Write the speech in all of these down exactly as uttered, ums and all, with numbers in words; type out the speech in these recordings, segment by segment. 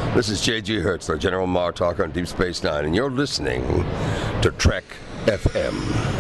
This is J G Hertzler, General Martok on Deep Space Nine, and you're listening to Trek F M.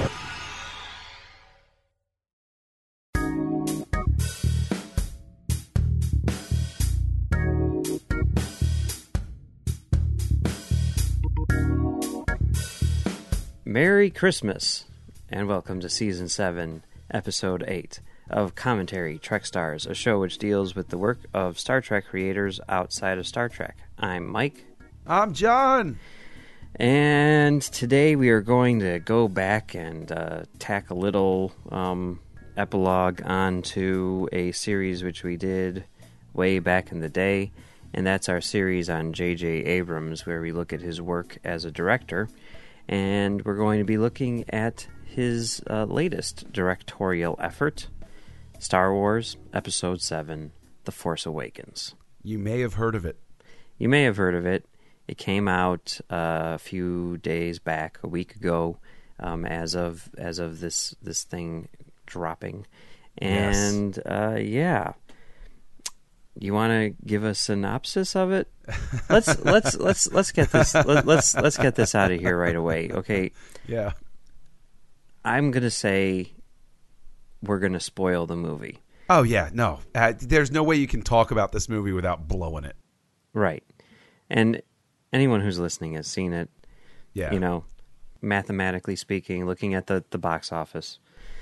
Merry Christmas, and welcome to Season seven, Episode eight of Commentary Trek Stars, a show which deals with the work of Star Trek creators outside of Star Trek. I'm Mike. I'm John. And today we are going to go back and uh, tack a little um, epilogue onto a series which we did way back in the day, and that's our series on J J Abrams, where we look at his work as a director. And we're going to be looking at his uh, latest directorial effort, Star Wars Episode seven, The Force Awakens. You may have heard of it. You may have heard of it. It came out uh, a few days back, a week ago, um, as of as of this this thing dropping. And yes. uh, yeah, you want to give a synopsis of it? Let's let's let's let's get this let, let's let's get this out of here right away. Okay. Yeah. I'm gonna say we're gonna spoil the movie. Oh yeah, no. Uh, there's no way you can talk about this movie without blowing it. Right. And anyone who's listening has seen it. Yeah. You know, mathematically speaking, looking at the, the box office.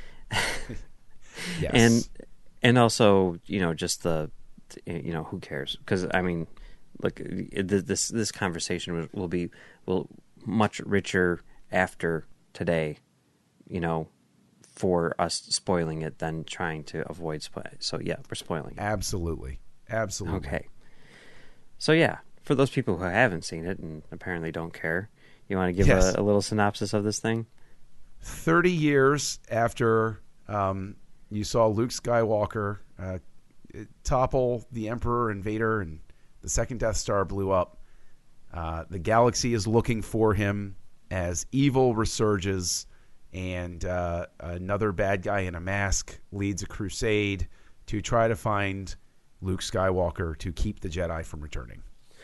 Yes. And and also, you know, just the you know, who cares? Because I mean, look, this this conversation will be will much richer after today, you know, for us spoiling it than trying to avoid spoil. So yeah, we're spoiling it. Absolutely, absolutely. Okay. So yeah, for those people who haven't seen it and apparently don't care, you want to give Yes. a, a little synopsis of this thing? Thirty years after um, you saw Luke Skywalker uh, topple the Emperor and Vader, and the second Death Star blew up, uh, the galaxy is looking for him as evil resurges, and uh, another bad guy in a mask leads a crusade to try to find Luke Skywalker to keep the Jedi from returning.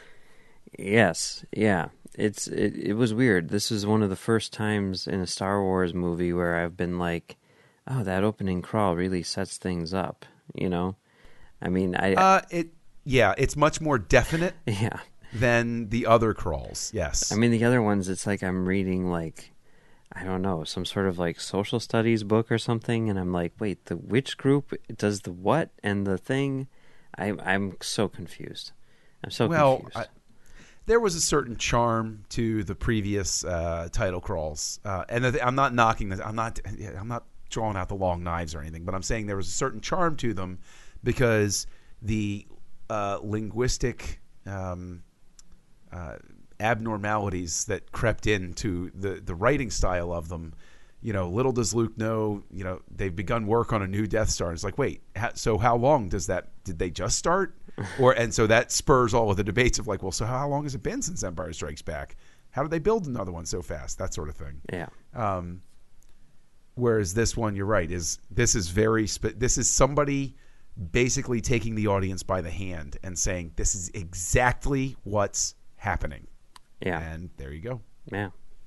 Yes, yeah. It's it, it was weird. This is one of the first times in a Star Wars movie where I've been like, oh, that opening crawl really sets things up, you know? I mean, I... Uh, it yeah, it's much more definite yeah. than the other crawls, yes. I mean, the other ones, it's like I'm reading, like, I don't know, some sort of, like, social studies book or something, and I'm like, wait, the which group does the what and the thing? I, I'm so confused. I'm so well, confused. I, there was a certain charm to the previous uh, title crawls, uh, and the, I'm not knocking this. I'm not. I'm not drawing out the long knives or anything, but I'm saying there was a certain charm to them because the uh, linguistic um, uh, abnormalities that crept into the the writing style of them. You know, little does Luke know, you know, they've begun work on a new Death Star. It's like, wait, ha- so how long does that, did they just start? Or, and so that spurs all of the debates of like, well, so how long has it been since Empire Strikes Back? How did they build another one so fast? That sort of thing. Yeah. Um, whereas this one, you're right, is this is very, spe- this is somebody basically taking the audience by the hand and saying, this is exactly what's happening. Yeah. And there you go. Yeah.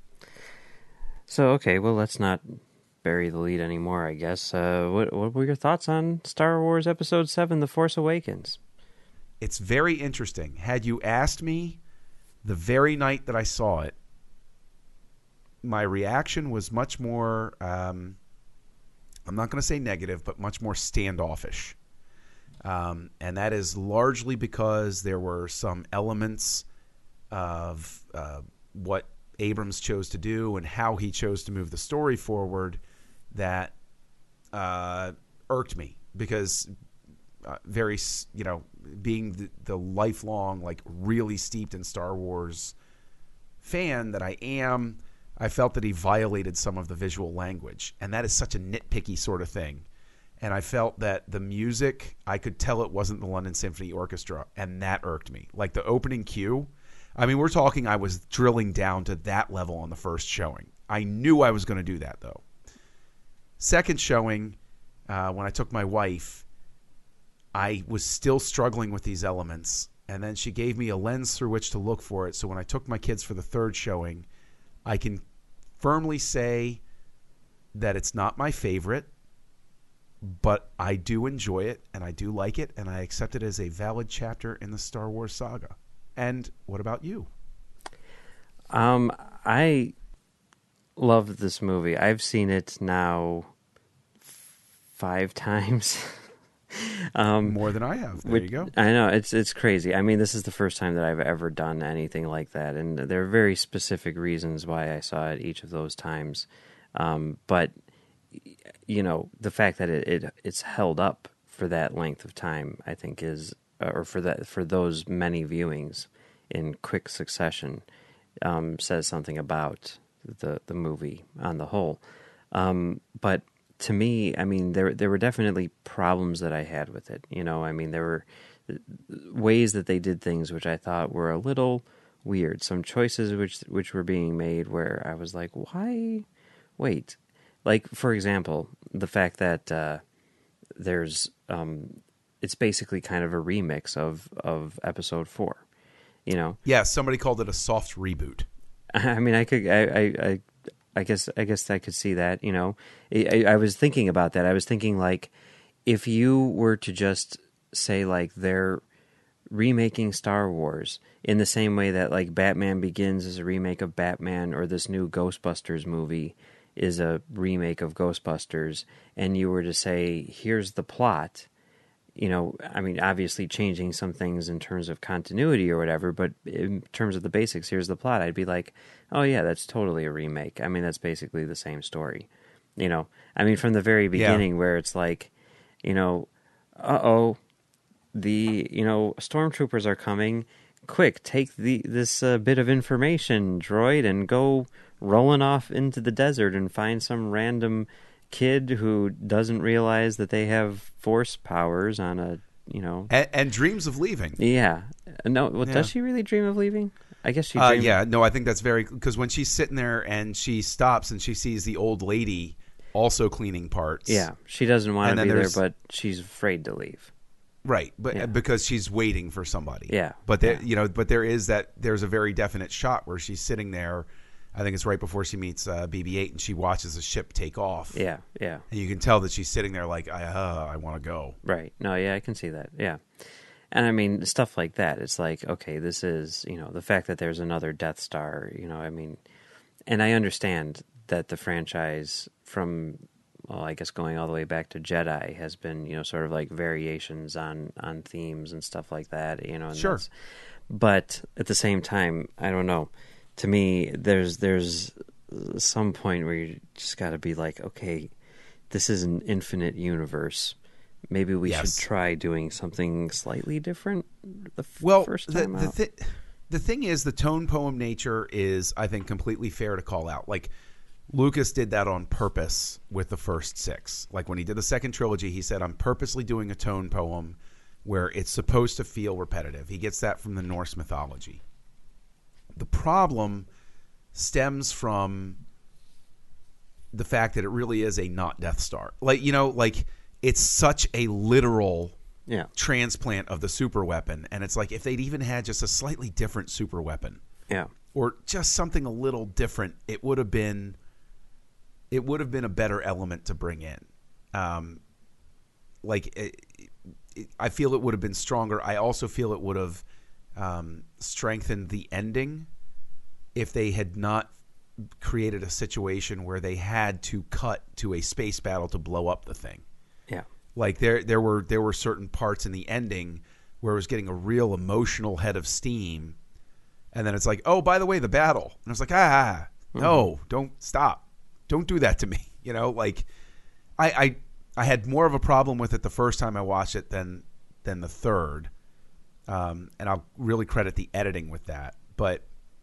So, okay, well, let's not bury the lead anymore, I guess. Uh, what, what were your thoughts on Star Wars Episode seven, The Force Awakens? It's very interesting. Had you asked me the very night that I saw it, my reaction was much more, um, I'm not going to say negative, but much more standoffish. Um, and that is largely because there were some elements of uh, what Abrams chose to do and how he chose to move the story forward that uh, irked me because uh, very, you know, being the, the lifelong, like really steeped in Star Wars fan that I am, I felt that he violated some of the visual language. And that is such a nitpicky sort of thing. And I felt that the music, I could tell it wasn't the London Symphony Orchestra, and that irked me. Like the opening cue, I mean, we're talking I was drilling down to that level on the first showing. I knew I was going to do that, though. Second showing, uh, when I took my wife, I was still struggling with these elements, and then she gave me a lens through which to look for it. So when I took my kids for the third showing, I can firmly say that it's not my favorite, but I do enjoy it, and I do like it, and I accept it as a valid chapter in the Star Wars saga. And what about you? Um, I love this movie. I've seen it now five times. um, More than I have. There which, you go. I know, it's it's crazy. I mean, this is the first time that I've ever done anything like that, and there are very specific reasons why I saw it each of those times. Um, but, you know, the fact that it, it it's held up for that length of time, I think is, or for that for those many viewings in quick succession, um, says something about the the movie on the whole. Um, but to me, I mean, there there were definitely problems that I had with it. You know, I mean, there were ways that they did things which I thought were a little weird. Some choices which which were being made where I was like, why? Wait. Like, for example, the fact that uh, there's um, it's basically kind of a remix of, of episode four. You know? Yeah, somebody called it a soft reboot. I mean, I could, I, I, I, I guess, I guess I could see that. You know, I, I was thinking about that. I was thinking, like, if you were to just say, like, they're remaking Star Wars in the same way that, like, Batman Begins is a remake of Batman, or this new Ghostbusters movie is a remake of Ghostbusters, and you were to say, here's the plot. You know, I mean, obviously changing some things in terms of continuity or whatever, but in terms of the basics, here's the plot. I'd be like, oh yeah, that's totally a remake. I mean, that's basically the same story. You know, I mean, from the very beginning, yeah. Where it's like, you know, uh-oh, the, you know, stormtroopers are coming. Quick, take the this uh, bit of information, droid, and go rolling off into the desert and find some random kid who doesn't realize that they have force powers on a, you know... And, and dreams of leaving. Yeah. No, well, yeah. Does she really dream of leaving? I guess she uh, dreamed... Yeah, no, I think that's very... Because when she's sitting there and she stops and she sees the old lady also cleaning parts... Yeah, she doesn't want to be there, there's... but she's afraid to leave. Right, but yeah. because she's waiting for somebody. Yeah. But there, yeah. you know, but there is that... There's a very definite shot where she's sitting there... I think it's right before she meets uh, B B eight, and she watches the ship take off. Yeah, yeah. And you can tell that she's sitting there like, I, uh, I want to go. Right. No, yeah, I can see that. Yeah. And I mean, stuff like that. It's like, okay, this is, you know, the fact that there's another Death Star, you know, I mean, and I understand that the franchise from, well, I guess going all the way back to Jedi has been, you know, sort of like variations on, on themes and stuff like that, you know. And sure. But at the same time, I don't know. To me, there's there's some point where you just got to be like, okay, this is an infinite universe. Maybe we yes. should try doing something slightly different the f- well, first time the, the out. Th- the thing is, the tone poem nature is, I think, completely fair to call out. Like, Lucas did that on purpose with the first six. Like, when he did the second trilogy, he said, I'm purposely doing a tone poem where it's supposed to feel repetitive. He gets that from the Norse mythology. The problem stems from the fact that it really is a not Death Star. Like, you know, like it's such a literal yeah. transplant of the super weapon. And it's like if they'd even had just a slightly different super weapon yeah. or just something a little different, it would have been it would have been a better element to bring in. Um, like it, it, I feel it would have been stronger. I also feel it would have Um, strengthened the ending if they had not created a situation where they had to cut to a space battle to blow up the thing. Yeah, like there there were there were certain parts in the ending where it was getting a real emotional head of steam, and then it's like, oh, by the way, the battle, and I was like, ah, no, mm-hmm. don't stop, don't do that to me. You know, like I I I had more of a problem with it the first time I watched it than than the third. Um, and I'll really credit the editing with that. But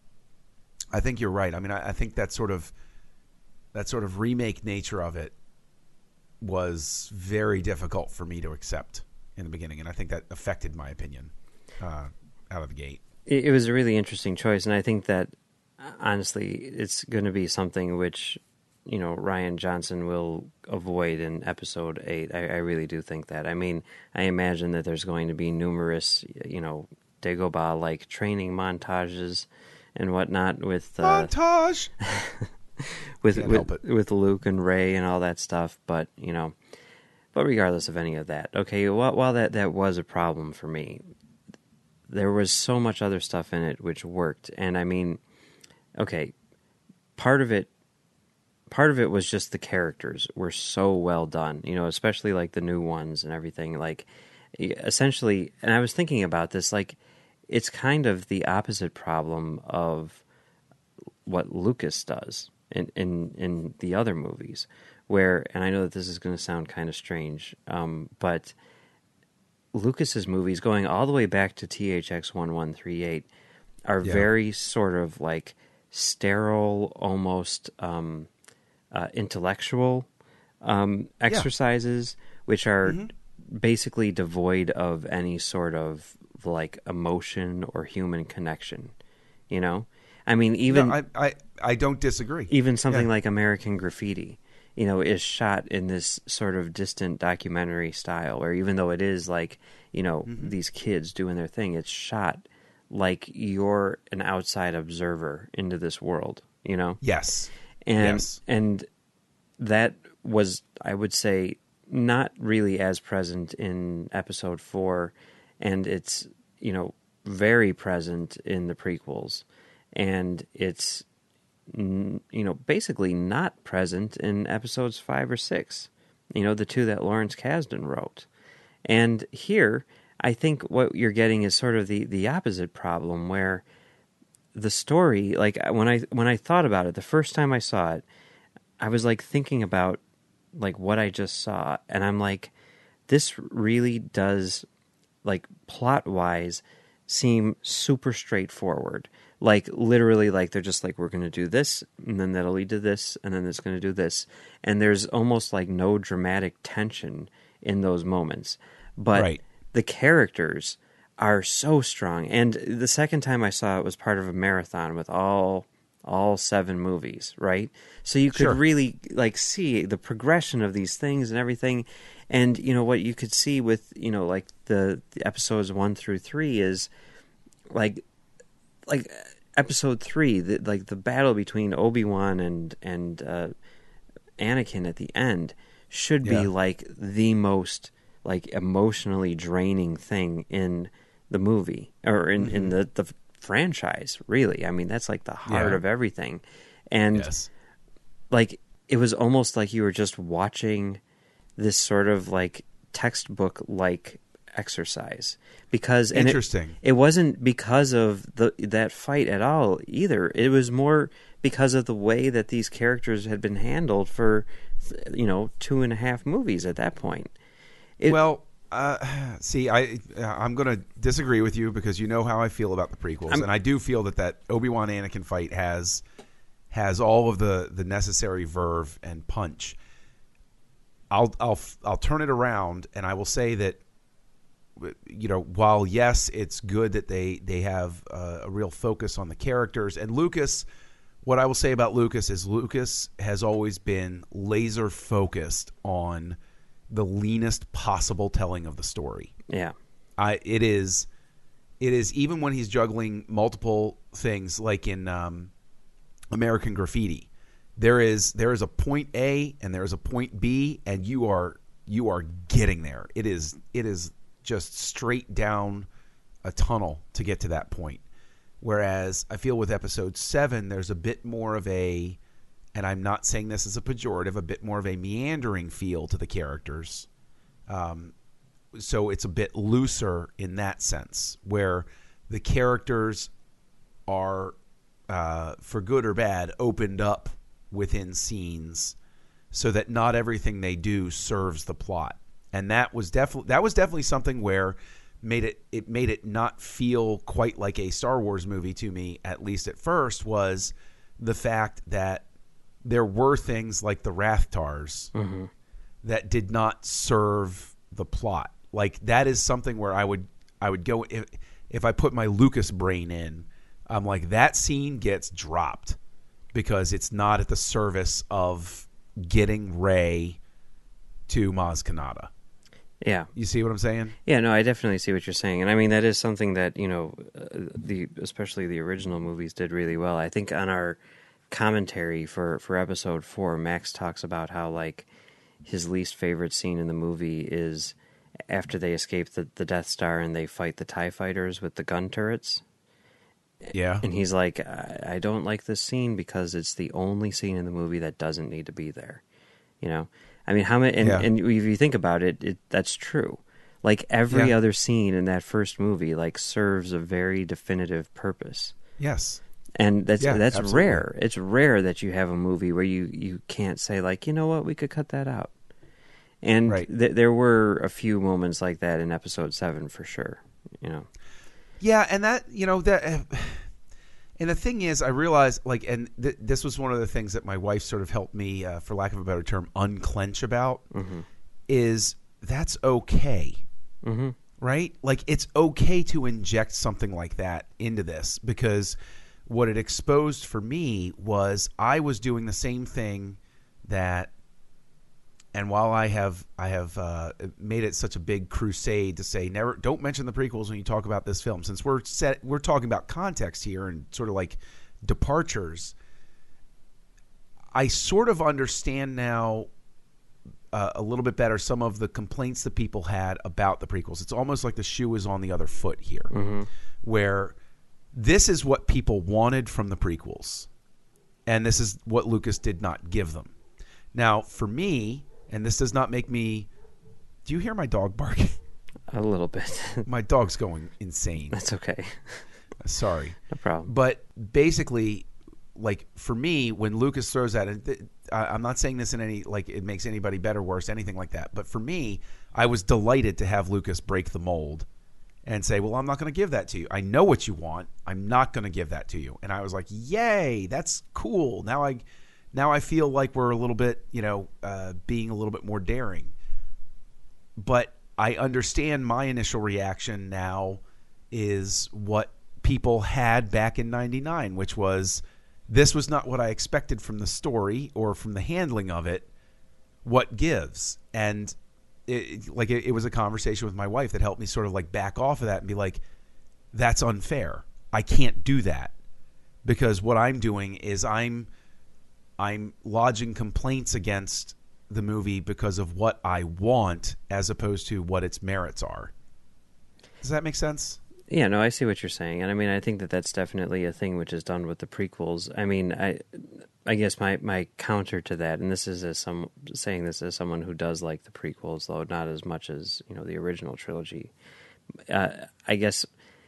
I think you're right. I mean, I, I think that sort of that sort of remake nature of it was very difficult for me to accept in the beginning, and I think that affected my opinion uh, out of the gate. It, it was a really interesting choice, and I think that honestly, it's going to be something which, you know, Rian Johnson will avoid in episode eight. I, I really do think that. I mean, I imagine that there's going to be numerous, you know, Dagobah like training montages and whatnot with uh, montage with Can't with, help it. with Luke and Rey and all that stuff. But you know, but regardless of any of that, okay, while, while that that was a problem for me, there was so much other stuff in it which worked. And I mean, okay, part of it. Part of it was just the characters were so well done, you know, especially like the new ones and everything. Like, essentially, and I was thinking about this, like, it's kind of the opposite problem of what Lucas does in in, in the other movies, where, and I know that this is going to sound kind of strange, um, but Lucas's movies, going all the way back to T H X eleven thirty-eight, are Yeah. very sort of like sterile, almost. Um, Uh, intellectual um, exercises, yeah. which are mm-hmm. basically devoid of any sort of like emotion or human connection. You know, I mean, even no, I, I I don't disagree. Even something yeah. like American Graffiti, you know, is shot in this sort of distant documentary style, where even though it is like, you know, mm-hmm. these kids doing their thing, it's shot like you're an outside observer into this world. You know, yes. And yes. and that was, I would say, not really as present in episode four, and it's, you know, very present in the prequels, and it's, you know, basically not present in episodes five or six, you know, the two that Lawrence Kasdan wrote. And here, I think what you're getting is sort of the, the opposite problem, where the story, like when I when I thought about it, the first time I saw it, I was like thinking about like what I just saw, and I'm like, this really does, like plot wise, seem super straightforward. Like literally, like they're just like, we're going to do this, and then that'll lead to this, and then it's going to do this, and there's almost like no dramatic tension in those moments. But right. the characters are so strong. And the second time I saw it was part of a marathon with all all seven movies, right? So you could sure. really like see the progression of these things and everything. And you know what you could see with, you know, like the, the episodes one through three is like like episode three, the, like the battle between Obi-Wan and and uh, Anakin at the end should be yeah. like the most like emotionally draining thing in the movie, or in, mm-hmm. in the, the franchise, really. I mean, that's like the heart yeah. of everything. And yes. like, it was almost like you were just watching this sort of like textbook-like exercise. Because and Interesting. It, it wasn't because of the that fight at all either. It was more because of the way that these characters had been handled for, you know, two and a half movies at that point. It, well, uh, see, I I'm going to disagree with you because you know how I feel about the prequels, I'm, and I do feel that that Obi-Wan Anakin fight has has all of the, the necessary verve and punch. I'll I'll I'll turn it around, and I will say that, you know, while yes, it's good that they they have uh, a real focus on the characters, and Lucas. What I will say about Lucas is Lucas has always been laser focused on the leanest possible telling of the story. Yeah. I it is it is even when he's juggling multiple things like in um, American Graffiti. There is there is a point A and there is a point B, and you are you are getting there. It is it is just straight down a tunnel to get to that point. Whereas I feel with episode seven, there's a bit more of a, and I'm not saying this as a pejorative, a bit more of a meandering feel to the characters. Um, so it's a bit looser in that sense, where the characters are, uh, for good or bad, opened up within scenes so that not everything they do serves the plot. And that was definitely that was definitely something where made it it made it not feel quite like a Star Wars movie to me, at least at first, was the fact that there were things like the Rathtars mm-hmm. that did not serve the plot. Like that is something where I would I would go if, if I put my Lucas brain in, I'm like, that scene gets dropped because it's not at the service of getting Rey to Maz Kanata. Yeah. You see what I'm saying? Yeah, no, I definitely see what you're saying. And I mean, that is something that, you know, uh, the especially the original movies did really well. I think on our commentary for, for episode four, Max talks about how, like, his least favorite scene in the movie is after they escape the, the Death Star and they fight the TIE fighters with the gun turrets. Yeah. And he's like, I, I don't like this scene because it's the only scene in the movie that doesn't need to be there. You know? I mean, how many? And, Yeah. and if you think about it, it that's true. Like every Yeah. other scene in that first movie, like serves a very definitive purpose. Yes. And that's Yeah, that's absolutely. rare. It's rare that you have a movie where you, you can't say, like, you know what, we could cut that out. And Right. th- there were a few moments like that in episode seven for sure. You know. Yeah, and that, you know, that, uh, and the thing is, I realized, like, and th- this was one of the things that my wife sort of helped me, uh, for lack of a better term, unclench about, Mm-hmm. is that's okay, Mm-hmm. right? Like, it's okay to inject something like that into this, because what it exposed for me was I was doing the same thing that, and while I have I have uh, made it such a big crusade to say never, don't mention the prequels when you talk about this film, since we're set we're talking about context here and sort of like departures. I sort of understand now uh, a little bit better some of the complaints that people had about the prequels. It's almost like the shoe is on the other foot here, Mm-hmm. where this is what people wanted from the prequels, and this is what Lucas did not give them. Now, for me, and this does not make me... Do you hear my dog barking? A little bit. My dog's going insane. That's okay. Sorry. No problem. But basically, like, for me, when Lucas throws that, and th- I- I'm not saying this in any, like, it makes anybody better or worse, anything like that. But for me, I was delighted to have Lucas break the mold and say, well, I'm not going to give that to you. I know what you want. I'm not going to give that to you. And I was like, yay, that's cool. Now I... Now I feel like we're a little bit, you know, uh, being a little bit more daring. But I understand my initial reaction now is what people had back in ninety-nine, which was this was not what I expected from the story or from the handling of it. What gives? And it, like it, it was a conversation with my wife that helped me sort of like back off of that and be like, that's unfair. I can't do that, because what I'm doing is I'm I'm lodging complaints against the movie because of what I want as opposed to what its merits are. Does that make sense? Yeah, no, I see what you're saying, and I mean, I think that that's definitely a thing which is done with the prequels. I mean, I, I guess my, my counter to that, and this is as some saying this as someone who does like the prequels, though not as much as you know the original trilogy. Uh, I guess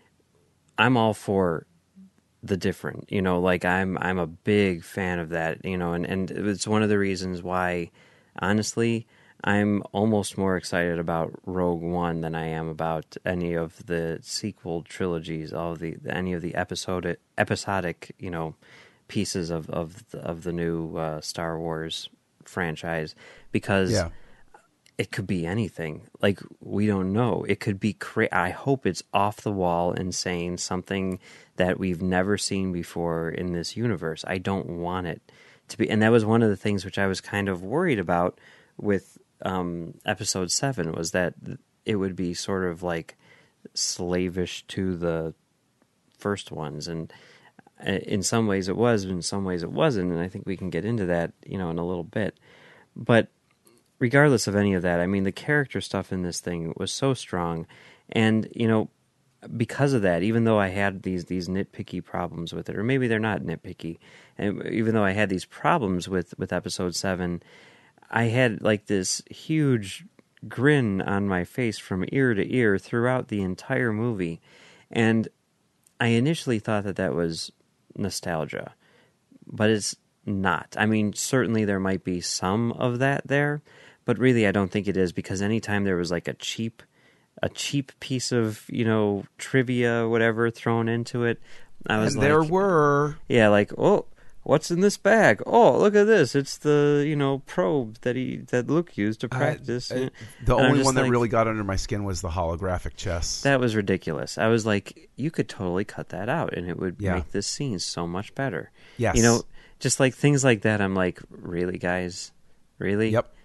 I'm all for the different, you know, like I'm I'm a big fan of that, you know, and, and it's one of the reasons why, honestly, I'm almost more excited about Rogue One than I am about any of the sequel trilogies, all of the any of the episodic episodic, you know, pieces of of the, of the new uh, Star Wars franchise, because Yeah. it could be anything. Like, we don't know. It could be cra- I hope it's off the wall, insane, something that we've never seen before in this universe. I don't want it to be. And that was one of the things which I was kind of worried about with um, episode seven, was that it would be sort of like slavish to the first ones. And in some ways it was, in some ways it wasn't. And I think we can get into that, you know, in a little bit. But regardless of any of that, I mean, the character stuff in this thing was so strong. And, you know, because of that, even though I had these these nitpicky problems with it, or maybe they're not nitpicky, and even though I had these problems with, with episode seven, I had like this huge grin on my face from ear to ear throughout the entire movie. And I initially thought that that was nostalgia, but it's not. I mean, certainly there might be some of that there, but really I don't think it is, because anytime there was like a cheap a cheap piece of, you know, trivia, whatever, thrown into it, I was And like, there were... yeah, like, oh, what's in this bag? Oh, look at this. It's the, you know, probe that he that Luke used to practice. Uh, uh, And the I'm only just one that like, really got under my skin was the holographic chess. that was ridiculous. I was like, you could totally cut that out, and it would Yeah. make this scene so much better. Yes. You know, just like things like that, I'm like, really, guys? Really? Yep.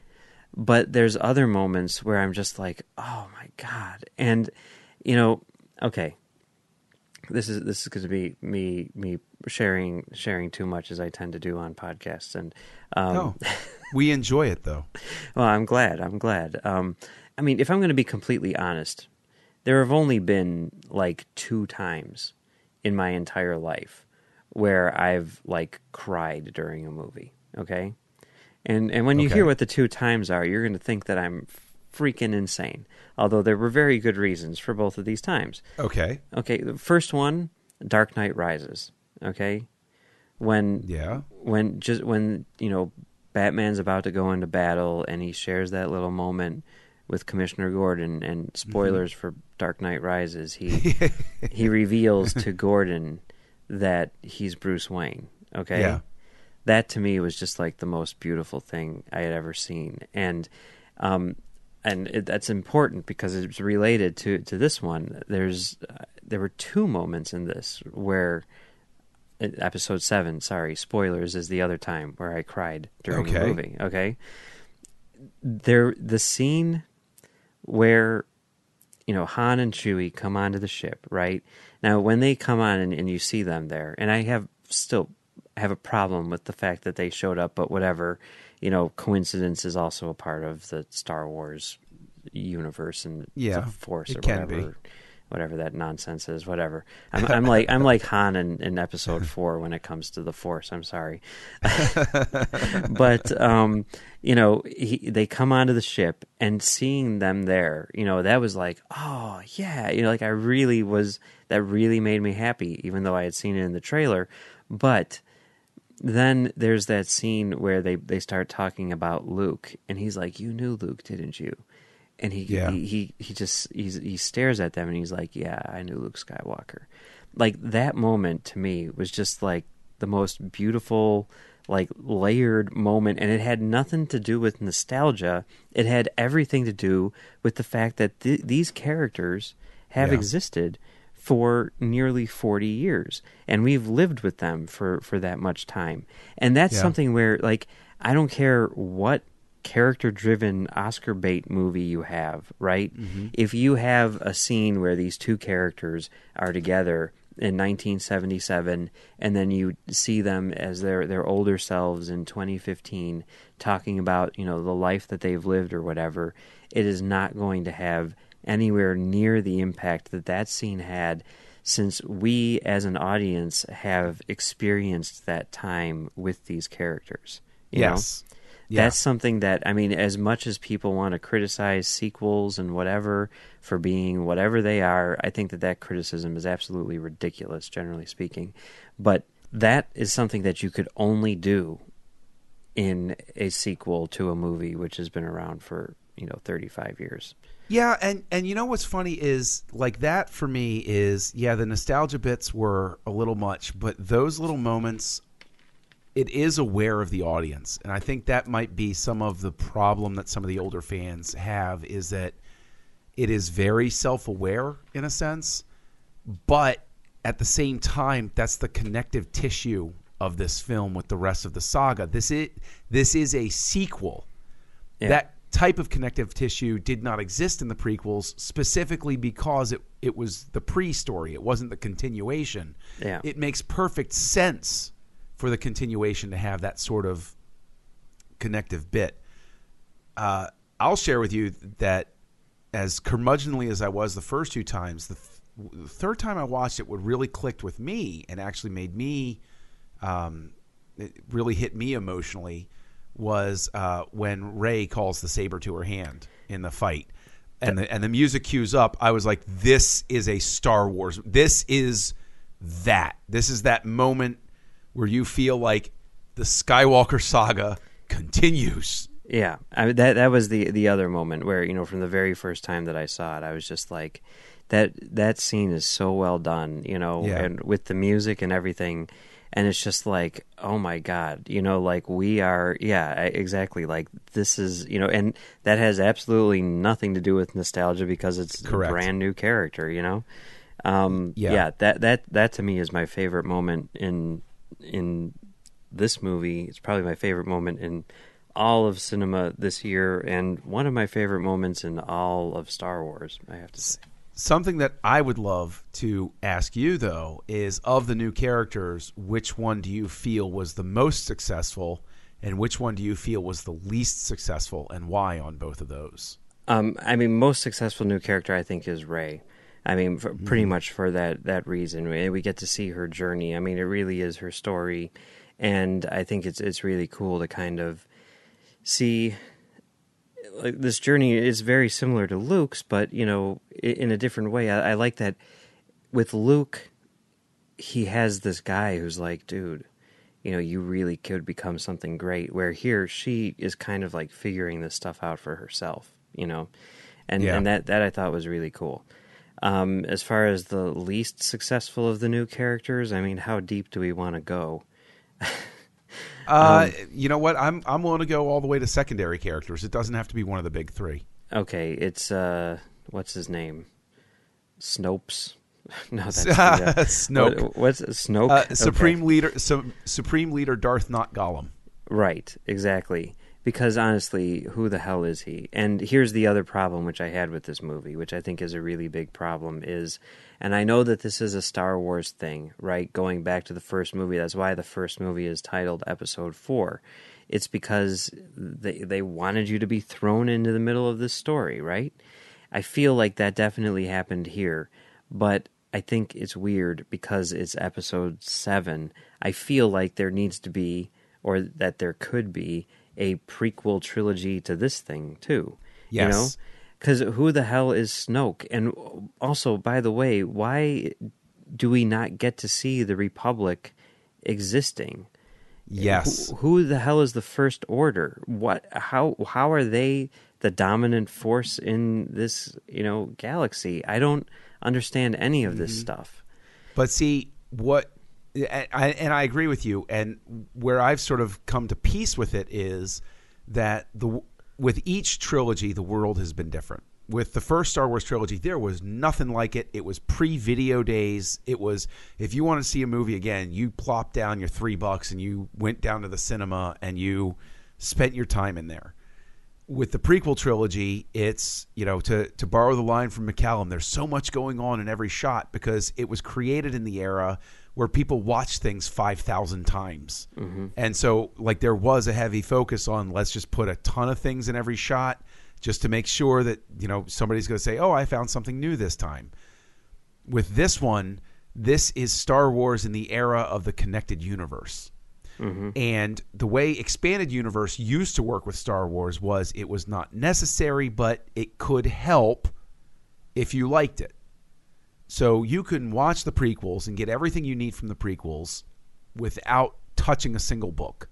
But there's other moments where I'm just like, oh my God. And, you know, okay, this is this is going to be me me sharing sharing too much as I tend to do on podcasts. And um, No, we enjoy it though. Well, I'm glad. I'm glad. Um, I mean, if I'm going to be completely honest, there have only been like two times in my entire life where I've like cried during a movie. Okay. And and when you Okay. hear what the two times are, you're going to think that I'm freaking insane. Although there were very good reasons for both of these times. Okay. Okay, the first one, Dark Knight Rises. Okay, when Yeah. when just when you know Batman's about to go into battle and he shares that little moment with Commissioner Gordon. And spoilers mm-hmm. for Dark Knight Rises, he he reveals to Gordon that he's Bruce Wayne. Okay. Yeah. That to me was just like the most beautiful thing I had ever seen, and um, and it, that's important because it's related to, to this one. There's uh, there were two moments in this where episode seven, sorry, spoilers, is the other time where I cried during okay. the movie. Okay, there the scene where you know Han and Chewie come onto the ship. Right now, when they come on and, and you see them there, and I have still. have a problem with the fact that they showed up, but whatever, you know, coincidence is also a part of the Star Wars universe and yeah, the Force or it can whatever, be. whatever that nonsense is, whatever. I'm, I'm like I'm like Han in, in Episode Four when it comes to the Force. I'm sorry, but um, you know, he, they come onto the ship and seeing them there, you know, that was like, oh yeah, you know, like I really was. That really made me happy, even though I had seen it in the trailer, but. Then there's that scene where they, they start talking about Luke, and he's like, "You knew Luke, didn't you?" And he yeah. he, he he just he's, he stares at them, and he's like, "Yeah, I knew Luke Skywalker." Like that moment to me was just like the most beautiful, like layered moment, and it had nothing to do with nostalgia. It had everything to do with the fact that th- these characters have yeah. existed for nearly forty years, and we've lived with them for, for that much time. And that's yeah. something where, like, I don't care what character-driven Oscar bait movie you have, right? Mm-hmm. If you have a scene where these two characters are together in nineteen seventy-seven, and then you see them as their, their older selves in twenty fifteen talking about, you know, the life that they've lived or whatever, it is not going to have anywhere near the impact that that scene had, since we as an audience have experienced that time with these characters. You yes. know? Yeah. That's something that, I mean, as much as people want to criticize sequels and whatever for being whatever they are, I think that that criticism is absolutely ridiculous, generally speaking. But that is something that you could only do in a sequel to a movie which has been around for, you know, thirty-five years. Yeah, and, and you know what's funny is, like, that for me is, yeah, the nostalgia bits were a little much, but those little moments, it is aware of the audience. And I think that might be some of the problem that some of the older fans have, is that it is very self-aware in a sense, but at the same time, that's the connective tissue of this film with the rest of the saga. This is, this is a sequel. Yeah. That type of connective tissue did not exist in the prequels, specifically because it, it was the pre-story. It wasn't the continuation. Yeah. It makes perfect sense for the continuation to have that sort of connective bit. Uh, I'll share with you that as curmudgeonly as I was the first two times, the, th- the third time I watched it, what really clicked with me and actually made me, um, it really hit me emotionally, was uh, when Rey calls the saber to her hand in the fight, and the and the music cues up. I was like, "This is a Star Wars. This is that. This is that moment where you feel like the Skywalker saga continues." Yeah, I mean, that that was the the other moment where, you know, from the very first time that I saw it, I was just like, that that scene is so well done, you know, Yeah. and with the music and everything. And it's just like, oh my God, you know, like we are, yeah, exactly. Like this is, you know, and that has absolutely nothing to do with nostalgia because it's Correct. a brand new character, you know? Um, Yeah. yeah, that, that, that to me is my favorite moment in, in this movie. It's probably my favorite moment in all of cinema this year, and one of my favorite moments in all of Star Wars, I have to say. Something that I would love to ask you, though, is of the new characters, which one do you feel was the most successful, and which one do you feel was the least successful, and why on both of those? Um, I mean, most successful new character, I think, is Rey. I mean, for, mm-hmm. pretty much for that, that reason. We, we get to see her journey. I mean, it really is her story, and I think it's it's really cool to kind of see... Like, this journey is very similar to Luke's, but, you know, in a different way. I, I like that with Luke, he has this guy who's like, dude, you know, you really could become something great. Where here, she is kind of like figuring this stuff out for herself, you know, and yeah. and that, that I thought was really cool. Um, as far as the least successful of the new characters, I mean, how deep do we want to go? Uh, um, you know what? I'm I'm willing to go all the way to secondary characters. It doesn't have to be one of the big three. Okay, it's uh, what's his name? Snopes. No, that's the, uh, Snoke. What, what's Snoke? Uh, okay. Supreme leader, su- Supreme leader Darth Not Gollum. Right, exactly. Because honestly, who the hell is he? And here's the other problem which I had with this movie, which I think is a really big problem, is, and I know that this is a Star Wars thing, right? Going back to the first movie, that's why the first movie is titled Episode Four. It's because they they wanted you to be thrown into the middle of this story, right? I feel like that definitely happened here, but I think it's weird because it's Episode Seven. I feel like there needs to be, or that there could be, a prequel trilogy to this thing too. Yes. You know? Because who the hell is Snoke? And also, by the way, why do we not get to see the Republic existing? Yes. Who, who the hell is the First Order? What? How? How are they the dominant force in this, you know, galaxy? I don't understand any of this mm-hmm. stuff. But see, what... I, and I agree with you. And where I've sort of come to peace with it is that the with each trilogy, the world has been different. With the first Star Wars trilogy, there was nothing like it. It was pre-video days. It was, if you want to see a movie again, you plopped down your three bucks and you went down to the cinema and you spent your time in there. With the prequel trilogy, it's, you know, to, to borrow the line from McCallum, there's so much going on in every shot because it was created in the era where people watch things five thousand times. Mm-hmm. And so, like, there was a heavy focus on let's just put a ton of things in every shot just to make sure that, you know, somebody's going to say, oh, I found something new this time. With this one, this is Star Wars in the era of the connected universe. Mm-hmm. And the way expanded universe used to work with Star Wars was it was not necessary, but it could help if you liked it. So you can watch the prequels and get everything you need from the prequels without touching a single book.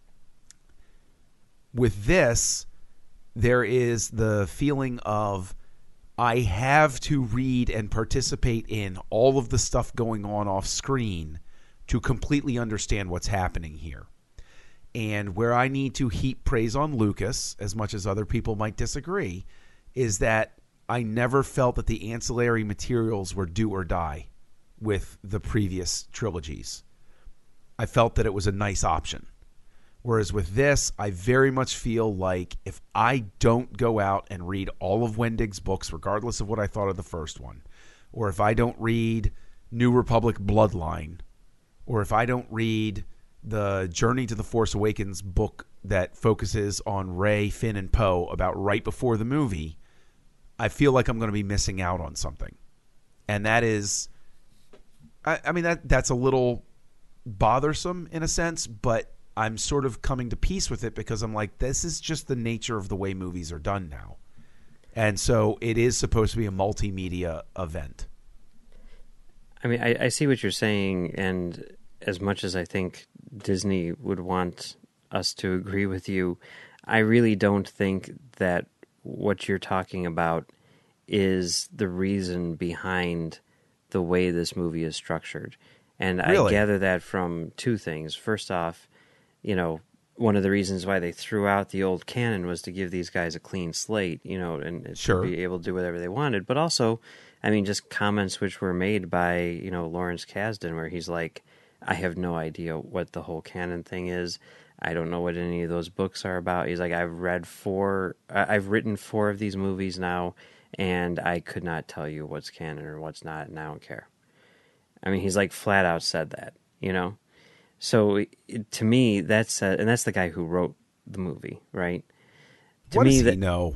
With this, there is the feeling of I have to read and participate in all of the stuff going on off screen to completely understand what's happening here. And where I need to heap praise on Lucas, as much as other people might disagree, is that I never felt that the ancillary materials were do or die with the previous trilogies. I felt that it was a nice option. Whereas with this, I very much feel like if I don't go out and read all of Wendig's books, regardless of what I thought of the first one, or if I don't read New Republic Bloodline, or if I don't read the Journey to the Force Awakens book that focuses on Rey, Finn, and Poe about right before the movie, I feel like I'm going to be missing out on something. And that is, I, I mean, that that's a little bothersome in a sense, but I'm sort of coming to peace with it because I'm like, this is just the nature of the way movies are done now. And so it is supposed to be a multimedia event. I mean, I, I see what you're saying, and as much as I think Disney would want us to agree with you, I really don't think that what you're talking about is the reason behind the way this movie is structured. And really? I gather that from two things. First off, you know, one of the reasons why they threw out the old canon was to give these guys a clean slate, you know, and sure. to be able to do whatever they wanted. But also, I mean, just comments which were made by, you know, Lawrence Kasdan, where he's like, I have no idea what the whole canon thing is. I don't know what any of those books are about. He's like, I've read four, I've written four of these movies now, and I could not tell you what's canon or what's not, and I don't care. I mean, he's like flat out said that, you know? So it, to me, that's, uh, and that's the guy who wrote the movie, right? To what me, does that, he know?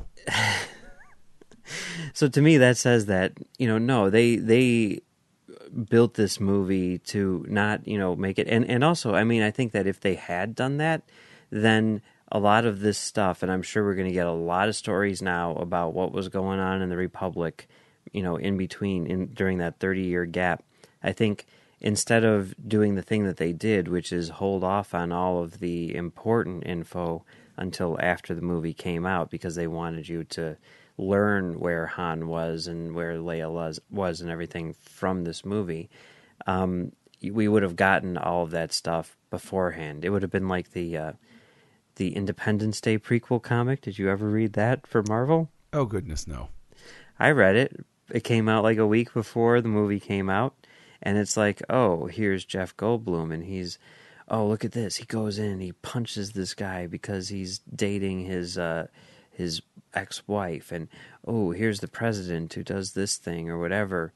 So to me, that says that, you know, no, they, they built this movie to not, you know, make it. And, and also, I mean, I think that if they had done that, then a lot of this stuff, and I'm sure we're going to get a lot of stories now about what was going on in the Republic, you know, in between, in during that thirty-year gap. I think instead of doing the thing that they did, which is hold off on all of the important info until after the movie came out, because they wanted you to learn where Han was and where Leia was, was and everything from this movie, um, we would have gotten all of that stuff beforehand. It would have been like the uh, the Independence Day prequel comic. Did you ever read that for Marvel? Oh, goodness, no. I read it. It came out like a week before the movie came out, and it's like, oh, here's Jeff Goldblum, and he's, oh, look at this. He goes in and he punches this guy because he's dating his uh, his ex-wife, and oh, here's the president who does this thing or whatever,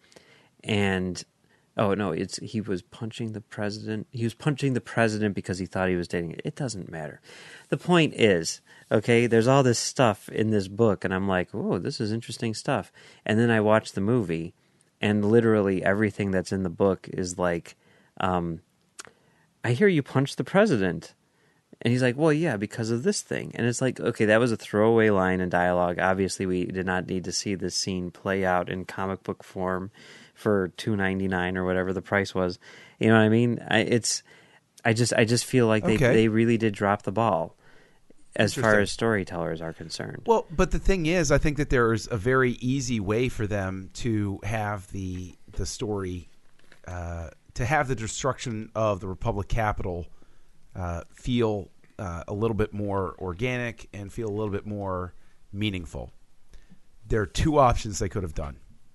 and oh no, it's he was punching the president. He was punching the president because he thought he was dating it. It doesn't matter. The point is, okay, there's all this stuff in this book, and I'm like, oh, this is interesting stuff. And then I watch the movie, and literally everything that's in the book is like, um, I hear you punch the president. And he's like, well, yeah, because of this thing. And it's like, okay, that was a throwaway line in dialogue. Obviously, we did not need to see this scene play out in comic book form for two ninety-nine or whatever the price was. You know what I mean? I, it's, I just, I just feel like they, Okay. they really did drop the ball as far as storytellers are concerned. Well, but the thing is, I think that there's a very easy way for them to have the the story, uh, to have the destruction of the Republic capital Uh, feel uh, a little bit more organic and feel a little bit more meaningful. There are two options they could have done.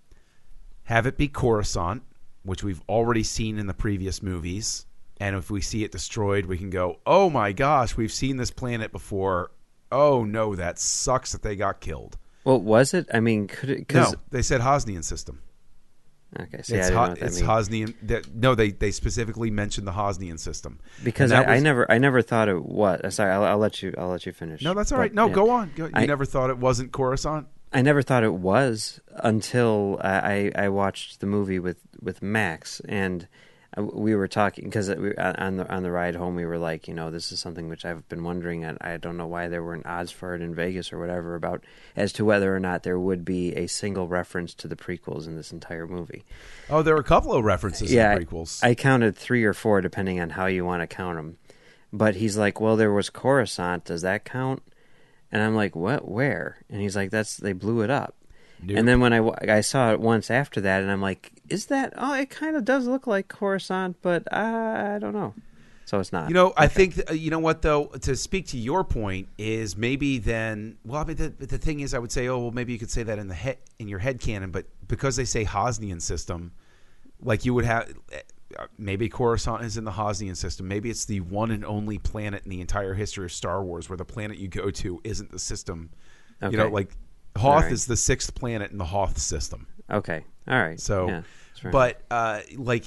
Have it be Coruscant, which we've already seen in the previous movies, and if we see it destroyed, we can go, oh my gosh, we've seen this planet before. Oh no, that sucks that they got killed. Well, was it? I mean, could it? Cause, No, they said Hosnian system. Okay, see, It's, I didn't Ho- know what that it's means. Hosnian. That, no, they, they specifically mentioned the Hosnian system. Because And I, that was- I never, I never thought it was. Sorry, I'll, I'll let you, I'll let you finish. No, that's all But, right. No, yeah. go on. Go, you I- never thought it wasn't Coruscant? I never thought it was until I, I watched the movie with, with Max, and we were talking because on the on the ride home we were like, you know, this is something which I've been wondering, and I don't know why there weren't odds for it in Vegas or whatever, about as to whether or not there would be a single reference to the prequels in this entire movie. Oh, there were a couple of references Yeah, in the prequels. I, I counted three or four depending on how you want to count them. But he's like, well, there was Coruscant. Does that count? And I'm like, what? Where? And he's like, that's they blew it up. Nope. And then when I, I saw it once after that, and I'm like, is that? Oh, it kind of does look like Coruscant, but I, I don't know. So it's not. You know, I think that, you know what though. To speak to your point is maybe then. Well, I mean, the, the thing is, I would say, oh, well, maybe you could say that in the head in your head canon, but because they say Hosnian system, like you would have. Maybe Coruscant is in the Hosnian system. Maybe it's the one and only planet in the entire history of Star Wars where the planet you go to isn't the system. Okay. You know, like Hoth right. is the sixth planet in the Hoth system. Okay. All right. So, yeah, that's right. but uh, like,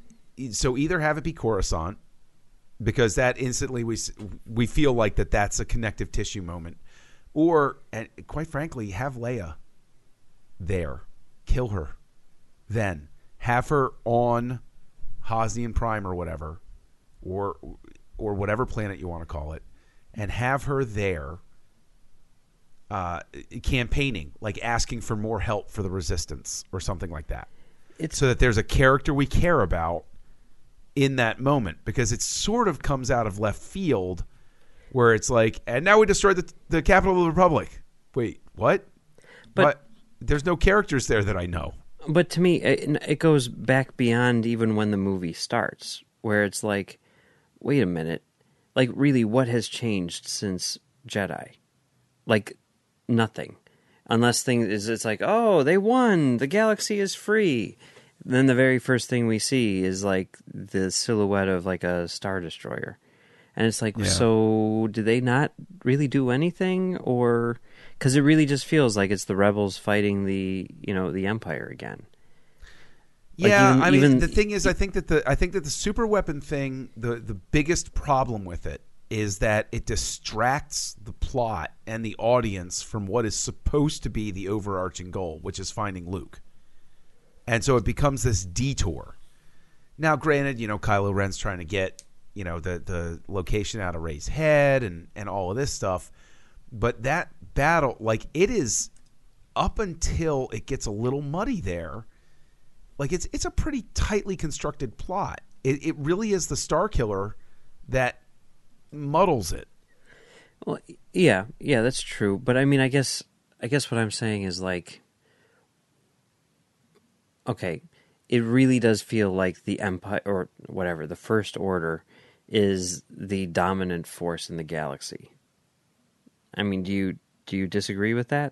so either have it be Coruscant, because that instantly we we feel like that that's a connective tissue moment, or and quite frankly, have Leia there, kill her, then have her on Hosnian Prime or whatever, or or whatever planet you want to call it, and have her there uh, campaigning, like asking for more help for the Resistance or something like that. It's So that there's a character we care about in that moment, because it sort of comes out of left field where it's like, and now we destroyed the, the capital of the Republic. Wait, what? But- what? There's no characters there that I know. But to me, it, it goes back beyond even when the movie starts, where it's like, wait a minute, like really, what has changed since Jedi? Like nothing, unless things is it's like, oh, they won, the galaxy is free, then the very first thing we see is like the silhouette of like a Star Destroyer. And it's like, Yeah. so did they not really do anything? Or because it really just feels like it's the rebels fighting the, you know, the Empire again. Like Yeah, even- I mean, even- the thing is, I think that the I think that the super weapon thing, the the biggest problem with it is that it distracts the plot and the audience from what is supposed to be the overarching goal, which is finding Luke. And so it becomes this detour. Now, granted, you know, Kylo Ren's trying to get, you know, the, the location out of Rey's head and, and all of this stuff. But that battle, like, it is up until it gets a little muddy there. Like, it's it's a pretty tightly constructed plot. It, it really is the Star Killer that muddles it. Well, yeah, yeah, that's true. But I mean, I guess, I guess what I'm saying is like, okay, it really does feel like the Empire or whatever, the First Order is the dominant force in the galaxy. I mean, do you do you disagree with that?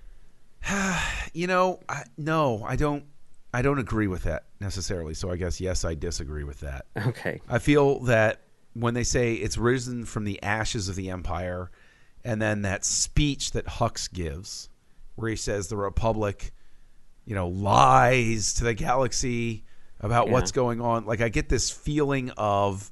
You know, I, no, I don't. I don't agree with that necessarily. So I guess yes, I disagree with that. Okay. I feel that when they say it's risen from the ashes of the Empire, and then that speech that Hux gives, where he says the Republic, you know, lies to the galaxy about Yeah. what's going on. Like, I get this feeling of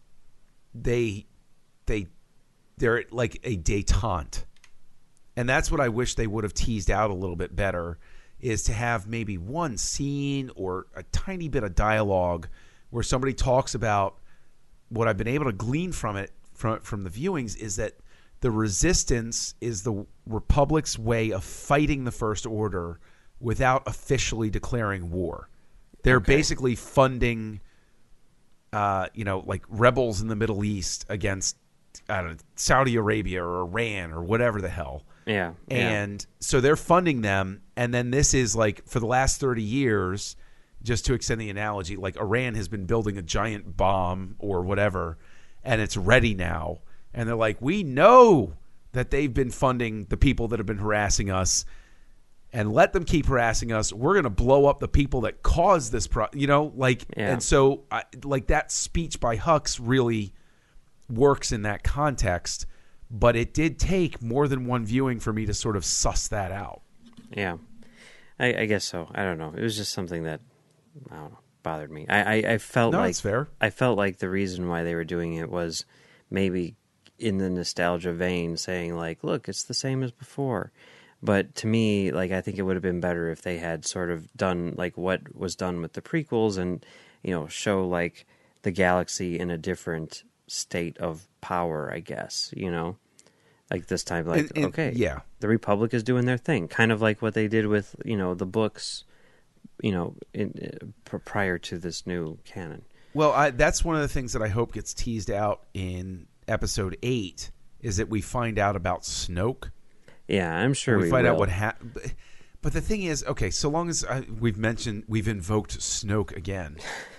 they they they're like a détente. And that's what I wish they would have teased out a little bit better, is to have maybe one scene or a tiny bit of dialogue where somebody talks about what I've been able to glean from it, from from the viewings, is that the Resistance is the Republic's way of fighting the First Order without officially declaring war. They're Okay. basically funding, uh, you know, like rebels in the Middle East against, I don't know, Saudi Arabia or Iran or whatever the hell. Yeah. yeah. And so they're funding them. And then this is like, for the last thirty years, just to extend the analogy, like Iran has been building a giant bomb or whatever, and it's ready now. And they're like, we know that they've been funding the people that have been harassing us, and let them keep harassing us. We're going to blow up the people that caused this, pro-, you know, like, Yeah. and so I, like that speech by Hux really works in that context. But it did take more than one viewing for me to sort of suss that out. Yeah, I, I guess so. I don't know. It was just something that I don't know bothered me. I, I, I felt No, like it's fair. I felt like the reason why they were doing it was maybe in the nostalgia vein, saying like, "Look, it's the same as before." But to me, like, I think it would have been better if they had sort of done like what was done with the prequels, and you know, show like the galaxy in a different state of power. I guess, you know. Like this time, like, And- and- okay, yeah. the Republic is doing their thing, kind of like what they did with, you know, the books, you know, in, uh, prior to this new canon. Well, I, that's one of the things that I hope gets teased out in episode eight, is that we find out about Snoke. Yeah, I'm sure we, we, find will. out what happened. But the thing is, okay, so long as I, we've mentioned, we've invoked Snoke again.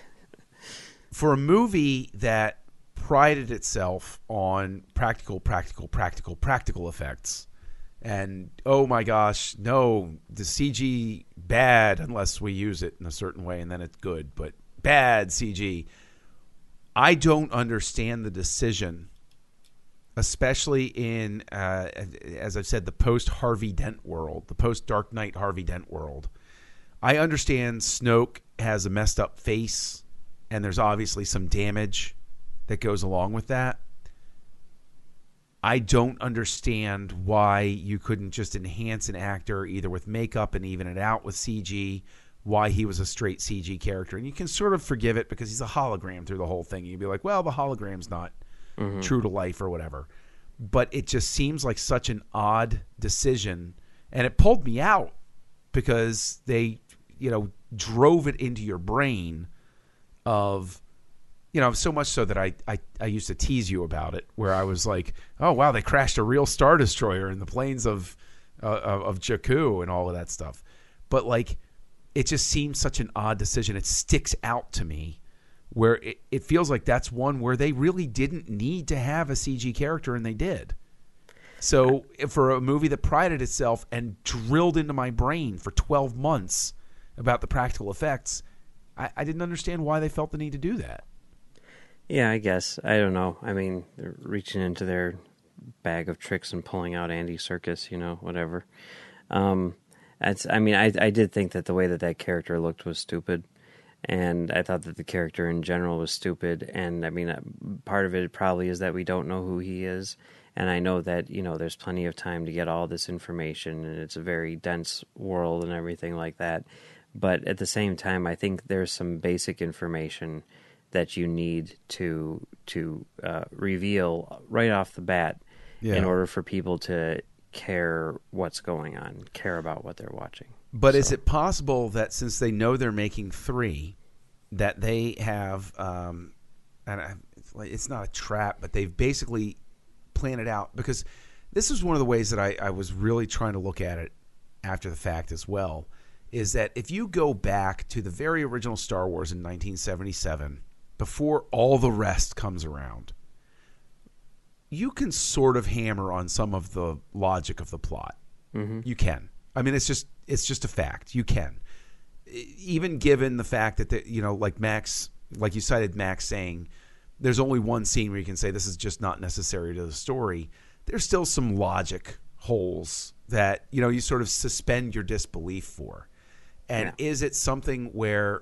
For a movie that prided itself on practical, practical, practical, practical effects, and oh my gosh, no, the C G bad unless we use it in a certain way, and then it's good, but bad C G. I don't understand the decision, especially in, uh, as I've said, the post-Harvey Dent world, the post-Dark Knight Harvey Dent world. I understand Snoke has a messed up face, and there's obviously some damage that goes along with that. I don't understand why you couldn't just enhance an actor either with makeup and even it out with C G, why he was a straight C G character. And you can sort of forgive it because he's a hologram through the whole thing. You'd be like, well, the hologram's not mm-hmm. true to life or whatever. But it just seems like such an odd decision. And it pulled me out because they, you know, drove it into your brain of, you know, so much so that I, I, I used to tease you about it, where I was like, oh, wow, they crashed a real Star Destroyer in the plains of, uh, of, of Jakku and all of that stuff. But, like, it just seems such an odd decision. It sticks out to me where it, it feels like that's one where they really didn't need to have a C G character, and they did. So for a movie that prided itself and drilled into my brain for twelve months about the practical effects, I, I didn't understand why they felt the need to do that. Yeah, I guess. I don't know. I mean, they're reaching into their bag of tricks and pulling out Andy Serkis, you know, whatever. Um, that's. I mean, I I did think that the way that that character looked was stupid, and I thought that the character in general was stupid. And I mean, uh, part of it probably is that we don't know who he is, and I know that, you know, there's plenty of time to get all this information, and it's a very dense world and everything like that. But at the same time, I think there's some basic information that you need to to uh, reveal right off the bat Yeah. in order for people to care what's going on, care about what they're watching. But So- is it possible that since they know they're making three, that they have, um, and I, it's, like, it's not a trap, but they've basically planned it out? Because this is one of the ways that I, I was really trying to look at it after the fact as well, is that if you go back to the very original Star Wars in nineteen seventy-seven, before all the rest comes around, you can sort of hammer on some of the logic of the plot. Mm-hmm. You can. I mean, it's just it's just a fact. You can, even given the fact that the, you know, like Max, like you cited Max saying, there's only one scene where you can say this is just not necessary to the story. There's still some logic holes that, you know, you sort of suspend your disbelief for. And Yeah. is it something where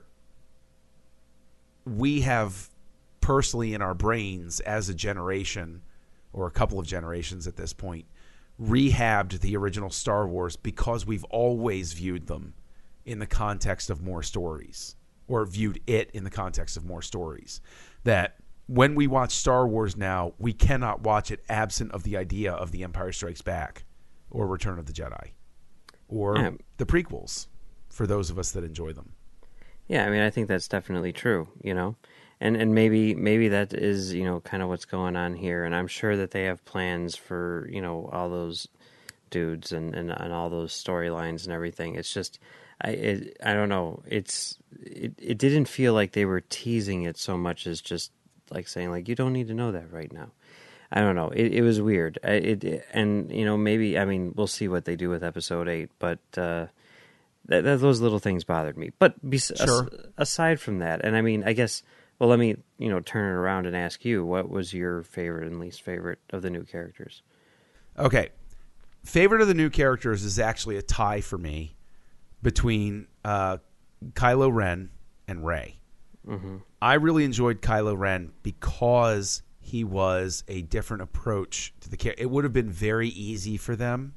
we have personally in our brains as a generation, or a couple of generations at this point, rehabbed the original Star Wars because we've always viewed them in the context of more stories, or viewed it in the context of more stories? That when we watch Star Wars now, we cannot watch it absent of the idea of The Empire Strikes Back or Return of the Jedi or Yeah. the prequels, for those of us that enjoy them. Yeah, I mean, I think that's definitely true, you know, and and maybe maybe that is, you know, kind of what's going on here, and I'm sure that they have plans for, you know, all those dudes and, and, and all those storylines and everything. It's just, I it, I don't know, it's it, it didn't feel like they were teasing it so much as just like saying like, you don't need to know that right now. I don't know, it it was weird. I, it and you know, maybe, I mean, we'll see what they do with episode eight, but. uh That, that, those little things bothered me. But bes- Sure. as, aside from that, and I mean, I guess, well, let me, you know, turn it around and ask you, what was your favorite and least favorite of the new characters? Okay. Favorite of the new characters is actually a tie for me between uh, Kylo Ren and Rey. Mm-hmm. I really enjoyed Kylo Ren because he was a different approach to the character. It would have been very easy for them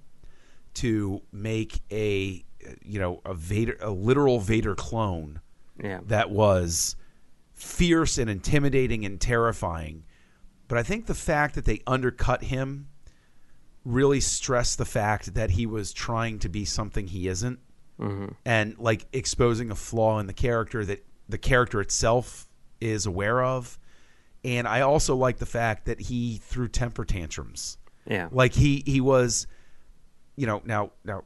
to make a, you know, a Vader, a literal Vader clone Yeah. that was fierce and intimidating and terrifying. But I think the fact that they undercut him really stressed the fact that he was trying to be something he isn't, Mm-hmm. and like exposing a flaw in the character that the character itself is aware of. And I also like the fact that he threw temper tantrums. Yeah. Like he, he was, you know, now, now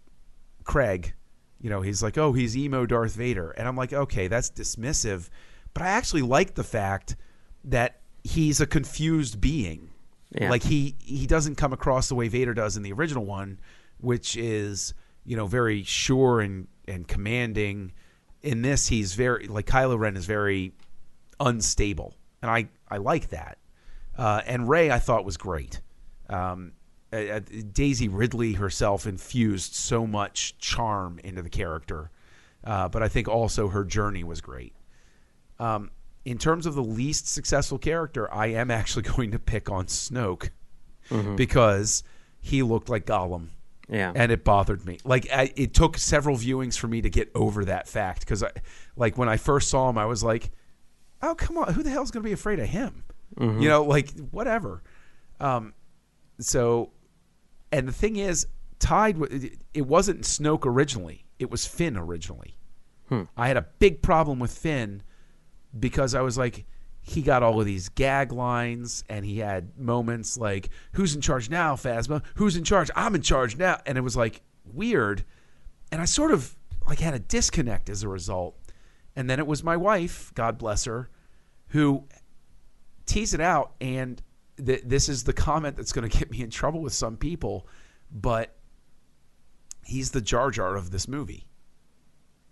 Craig, you know, he's like, oh, he's emo Darth Vader. And I'm like, okay, that's dismissive. But I actually like the fact that he's a confused being. Yeah. Like he, he doesn't come across the way Vader does in the original one, which is, you know, very sure and, and commanding. In this, he's very, like Kylo Ren is very unstable. And I, I like that. Uh, and Rey I thought was great. Um, uh, Daisy Ridley herself infused so much charm into the character. Uh, but I think also her journey was great. Um, in terms of the least successful character, I am actually going to pick on Snoke Mm-hmm. because he looked like Gollum. Yeah. And it bothered me. Like I, it took several viewings for me to get over that fact. Because I, like when I first saw him, I was like, "Oh, come on! Who the hell's going to be afraid of him?" Mm-hmm. You know, like whatever. Um, so, and the thing is, tied with it wasn't Snoke originally. It was Finn originally. Hmm. I had a big problem with Finn because I was like, he got all of these gag lines and he had moments like, who's in charge now, Phasma? Who's in charge? I'm in charge now. And it was like weird. And I sort of like had a disconnect as a result. And then it was my wife, God bless her, who teased it out. And th- this is the comment that's going to get me in trouble with some people, but he's the Jar Jar of this movie.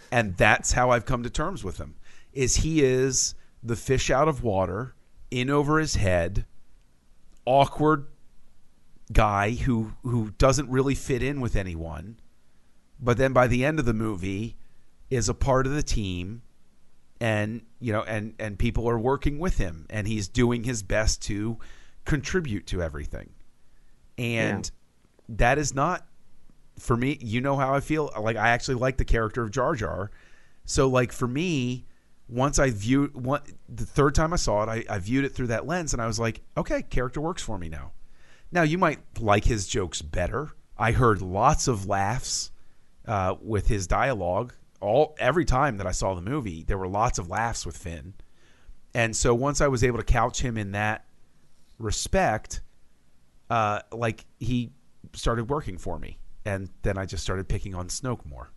And that's how I've come to terms with him. Is he is the fish out of water, in over his head, awkward guy who who doesn't really fit in with anyone, but then by the end of the movie is a part of the team, and you know and and people are working with him, and he's doing his best to contribute to everything. And yeah. that is not, for me, you know how I feel, like I actually like the character of Jar Jar. So like for me, once I viewed one, the third time I saw it, I, I viewed it through that lens, and I was like, okay, character works for me now. Now, you might like his jokes better. I heard lots of laughs uh, with his dialogue. All every time that I saw the movie, there were lots of laughs with Finn. And so once I was able to couch him in that respect, uh, like he started working for me. And then I just started picking on Snoke more.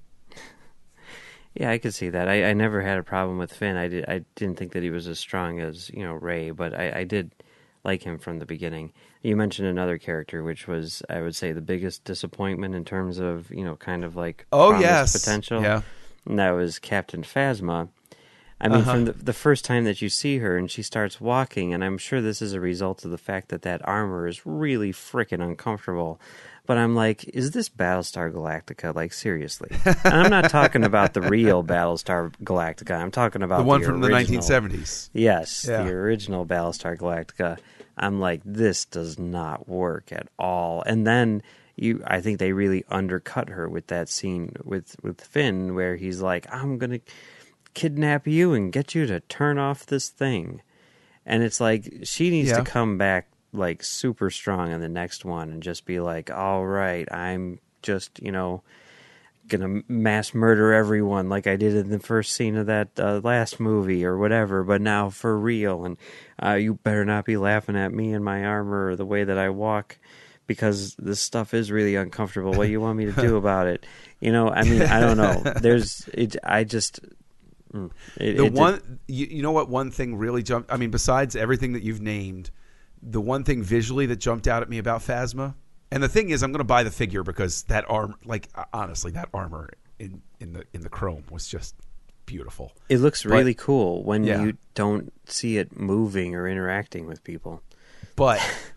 Yeah, I could see that. I, I never had a problem with Finn. I did. I didn't think that he was as strong as you know Rey, but I, I did like him from the beginning. You mentioned another character, which was, I would say, the biggest disappointment in terms of you know kind of like oh yes potential. Yeah, and that was Captain Phasma. I mean, uh-huh. from the, the first time that you see her and she starts walking, and I'm sure this is a result of the fact that that armor is really freaking uncomfortable. But I'm like, is this Battlestar Galactica? Like, seriously. And I'm not talking about the real Battlestar Galactica. I'm talking about the one the from original, the nineteen seventies. Yes, yeah. the original Battlestar Galactica. I'm like, this does not work at all. And then you, I think they really undercut her with that scene with, with Finn where he's like, I'm going to kidnap you and get you to turn off this thing. And it's like, she needs yeah. to come back like super strong in the next one and just be like, all right, I'm just, you know, gonna mass murder everyone like I did in the first scene of that uh, last movie or whatever, but now for real, and uh, you better not be laughing at me and my armor or the way that I walk, because this stuff is really uncomfortable. What do you want me to do about it? You know, I mean, I don't know. There's, it, I just... Mm, it, the it one, did, you, you know what, one thing really jumped, I mean, besides everything that you've named, the one thing visually that jumped out at me about Phasma, and the thing is, I'm going to buy the figure because that armor, like honestly, that armor in, in the in the chrome was just beautiful. It looks but, really cool when yeah. you don't see it moving or interacting with people. But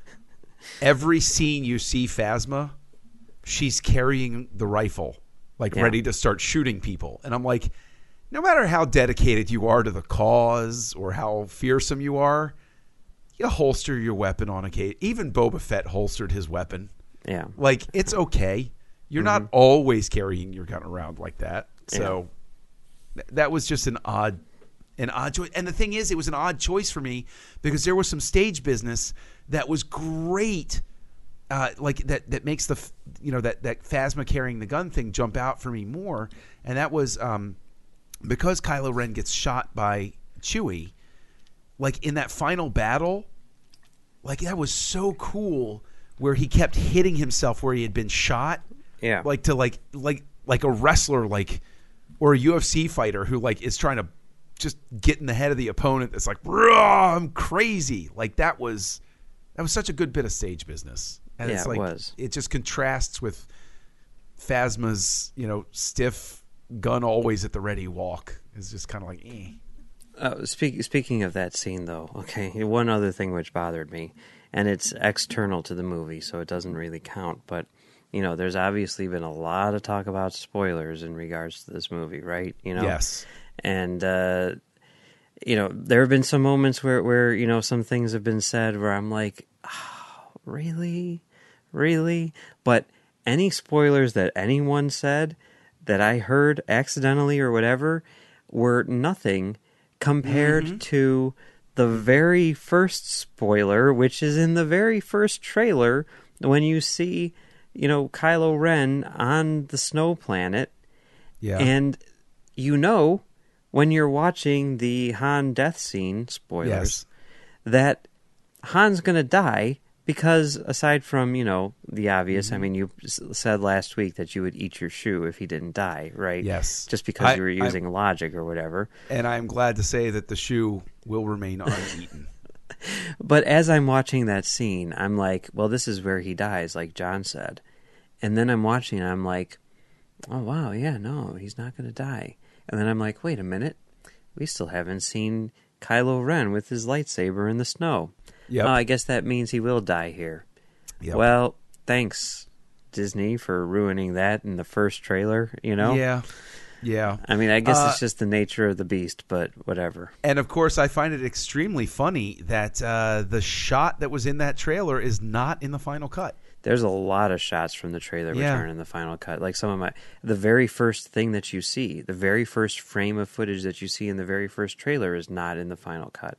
every scene you see Phasma, she's carrying the rifle, like yeah. ready to start shooting people, and I'm like, no matter how dedicated you are to the cause or how fearsome you are, you holster your weapon on occasion. Even Boba Fett holstered his weapon. Yeah. Like, it's okay. You're mm-hmm. not always carrying your gun around like that. So yeah. th- that was just an odd an odd choice. And the thing is, it was an odd choice for me because there was some stage business that was great. Uh, like that that makes the, you know, that, that Phasma carrying the gun thing jump out for me more. And that was um, because Kylo Ren gets shot by Chewie. Like in that final battle, like that was so cool where he kept hitting himself where he had been shot. Yeah. Like to like like like a wrestler, like, or a U F C fighter who like is trying to just get in the head of the opponent. That's like, I'm crazy. Like that was that was such a good bit of stage business. And yeah, it's like it was. It just contrasts with Phasma's, you know, stiff gun always at the ready walk. It's just kind of like, eh. Uh, speak, speaking of that scene, though, okay, one other thing which bothered me, and it's external to the movie, so it doesn't really count, but, you know, there's obviously been a lot of talk about spoilers in regards to this movie, right? You know? Yes. And, uh, you know, there have been some moments where, where, you know, some things have been said where I'm like, oh, really? Really? But any spoilers that anyone said that I heard accidentally or whatever were nothing compared mm-hmm. to the very first spoiler, which is in the very first trailer, when you see, you know, Kylo Ren on the snow planet. Yeah. And you know, when you're watching the Han death scene, spoilers, yes. that Han's going to die because, aside from, you know, the obvious, mm-hmm. I mean, you said last week that you would eat your shoe if he didn't die, right? Yes. Just because I, you were using I'm, logic or whatever. And I'm glad to say that the shoe will remain uneaten. But as I'm watching that scene, I'm like, well, this is where he dies, like John said. And then I'm watching and I'm like, oh, wow, yeah, no, he's not going to die. And then I'm like, wait a minute, we still haven't seen Kylo Ren with his lightsaber in the snow. Yep. Oh, I guess that means he will die here. Yep. Well, thanks, Disney, for ruining that in the first trailer, you know? Yeah. Yeah. I mean, I guess Uh, it's just the nature of the beast, but whatever. And of course, I find it extremely funny that uh, the shot that was in that trailer is not in the final cut. There's a lot of shots from the trailer Yeah. return in the final cut. Like some of my, the very first thing that you see, the very first frame of footage that you see in the very first trailer is not in the final cut.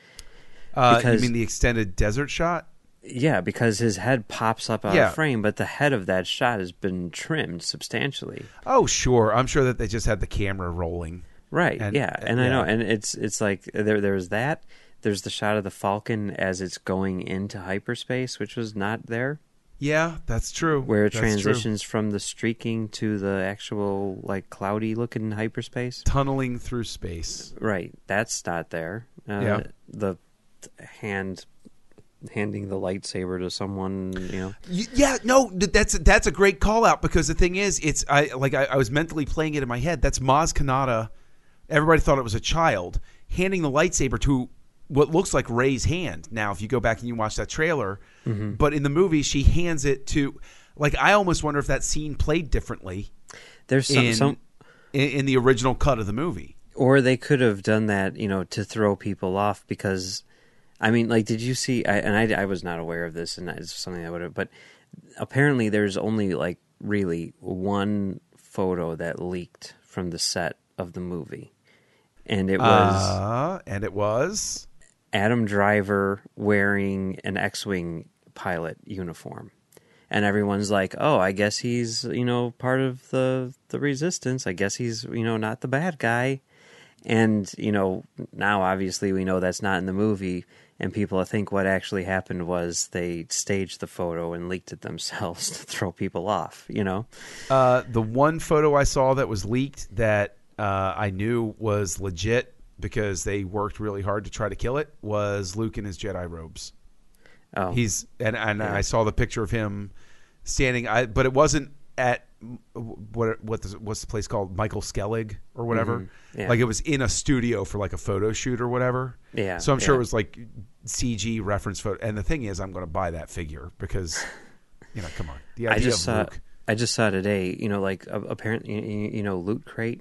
Uh, Because- you mean the extended desert shot? Yeah, because his head pops up out Yeah. of frame, but the head of that shot has been trimmed substantially. Oh, sure. I'm sure that they just had the camera rolling. Right. And- yeah, and I yeah. know, and it's it's like there there's that. There's the shot of the Falcon as it's going into hyperspace, which was not there, Yeah, that's true. where it That's true. transitions from the streaking to the actual like cloudy looking hyperspace. Tunneling through space. Right, that's not there. Uh, Yeah. The hand handing the lightsaber to someone, you know. Y- Yeah, no, th- that's that's a great call out because the thing is, it's I like I, I was mentally playing it in my head. That's Maz Kanata. Everybody thought it was a child handing the lightsaber to what looks like Rey's hand. Now, if you go back and you watch that trailer, Mm-hmm. but in the movie, she hands it to. Like, I almost wonder if that scene played differently There's some, in, some in in the original cut of the movie. or they could have done that, you know, to throw people off because, I mean, like, did you see? I, and I, I was not aware of this, and it's something I would have. But apparently, there's only like really one photo that leaked from the set of the movie, and it was Uh, and it was Adam Driver wearing an X-wing pilot uniform. And everyone's like, "Oh, I guess he's, you know, part of the the resistance. I guess he's, you know, not the bad guy." And, you know, now obviously we know that's not in the movie, and people think what actually happened was they staged the photo and leaked it themselves to throw people off, you know? uh, the one photo I saw that was leaked that uh, I knew was legit because they worked really hard to try to kill it was Luke in his Jedi robes. Oh, He's and and Yeah. I saw the picture of him standing. I but it wasn't at what what the, what's the place called, Michael Skellig or whatever. Mhm. Yeah. Like it was in a studio for like a photo shoot or whatever. Yeah, So I'm sure yeah. it was like C G reference photo. And the thing is, I'm going to buy that figure because you know, come on, the I idea just of saw, Luke. I just saw today, you know, like uh, apparently, you, you know, Loot Crate.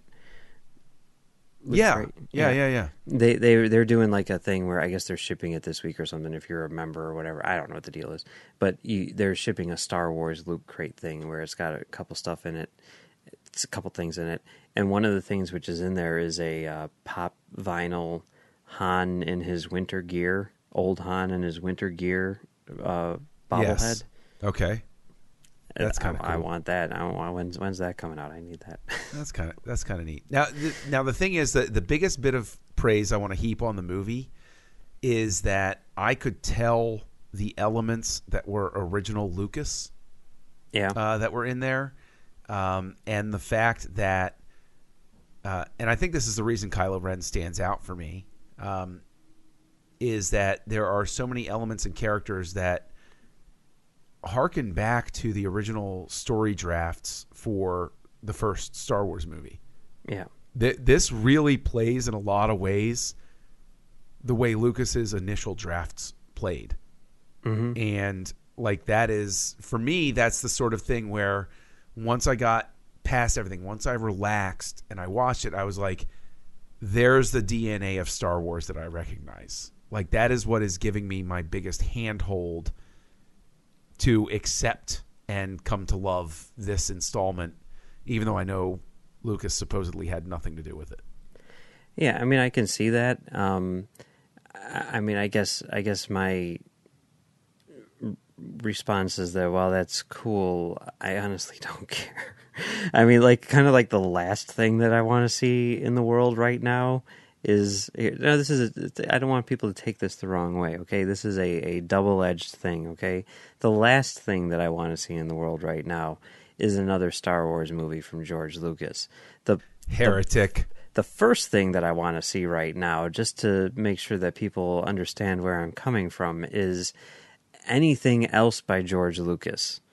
Loot Yeah. Crate? yeah, yeah, yeah, They they they're doing like a thing where I guess they're shipping it this week or something. If you're a member or whatever, I don't know what the deal is, but you, they're shipping a Star Wars Loot Crate thing where it's got a couple stuff in it. It's a couple things in it, and one of the things which is in there is a uh, pop vinyl Han in his winter gear, old Han in his winter gear uh, bobblehead. Yes. Okay. That's I- kinda I, cool. want that. I want when's when's that coming out? I need that. That's kind of that's kind of neat. Now, th- now the thing is that the biggest bit of praise I want to heap on the movie is that I could tell the elements that were original Lucas Yeah. uh, that were in there, um, and the fact that, uh, and I think this is the reason Kylo Ren stands out for me, um, is that there are so many elements and characters that harken back to the original story drafts for the first Star Wars movie. yeah. Th- this really plays in a lot of ways the way Lucas's initial drafts played. Mm-hmm. And like that is, for me, that's the sort of thing where once I got past everything, once I relaxed and I watched it, I was like, there's the D N A of Star Wars that I recognize. Like that is what is giving me my biggest handhold to accept and come to love this installment, even though I know Lucas supposedly had nothing to do with it. Yeah, I mean, I can see that. Um, I, I mean, I guess, I guess my response is that while that's cool, I honestly don't care. I mean, like, kind of like the last thing that I want to see in the world right now is no. This is. A, I don't want people to take this the wrong way. Okay, this is a, a double-edged thing. Okay, the last thing that I want to see in the world right now is another Star Wars movie from George Lucas. The Heretic. The first thing that I want to see right now, just to make sure that people understand where I'm coming from, is anything else by George Lucas.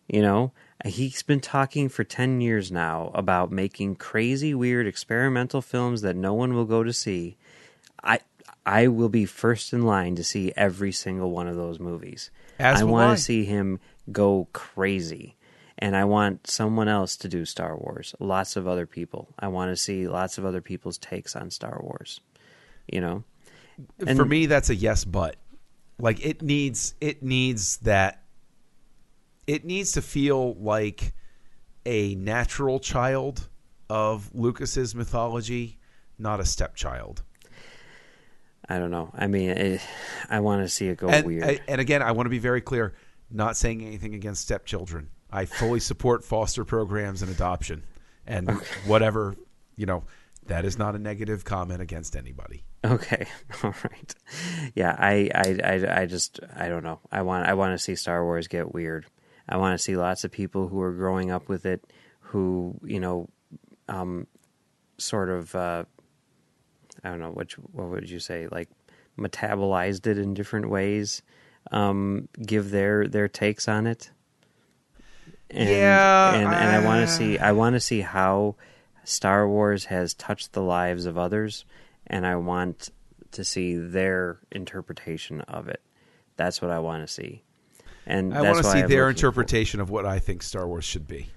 You know, he's been talking for ten years now about making crazy, weird, experimental films that no one will go to see. I I will be first in line to see every single one of those movies. As I will want I. to see him go crazy. And I want someone else to do Star Wars. Lots of other people. I want to see lots of other people's takes on Star Wars. You know? And For me, that's a yes, but. Like, it needs it needs that... It needs to feel like a natural child of Lucas's mythology, not a stepchild. I don't know. I mean, it, I want to see it go And, weird. and again, I want to be very clear, not saying anything against stepchildren. I fully support foster programs and adoption. And Okay. whatever, you know, that is not a negative comment against anybody. Okay, all right. Yeah, I, I, I, I just, I don't know. I want, I want to see Star Wars get weird. I want to see lots of people who are growing up with it, who, you know, um, sort of, uh, I don't know, what, what would you say, like metabolized it in different ways, um, give their, their takes on it. And, Yeah, and, and I want uh, to see, I want to see how Star Wars has touched the lives of others, and I want to see their interpretation of it. That's what I want to see. And I that's want to why see I'm their looking for- interpretation of what I think Star Wars should be.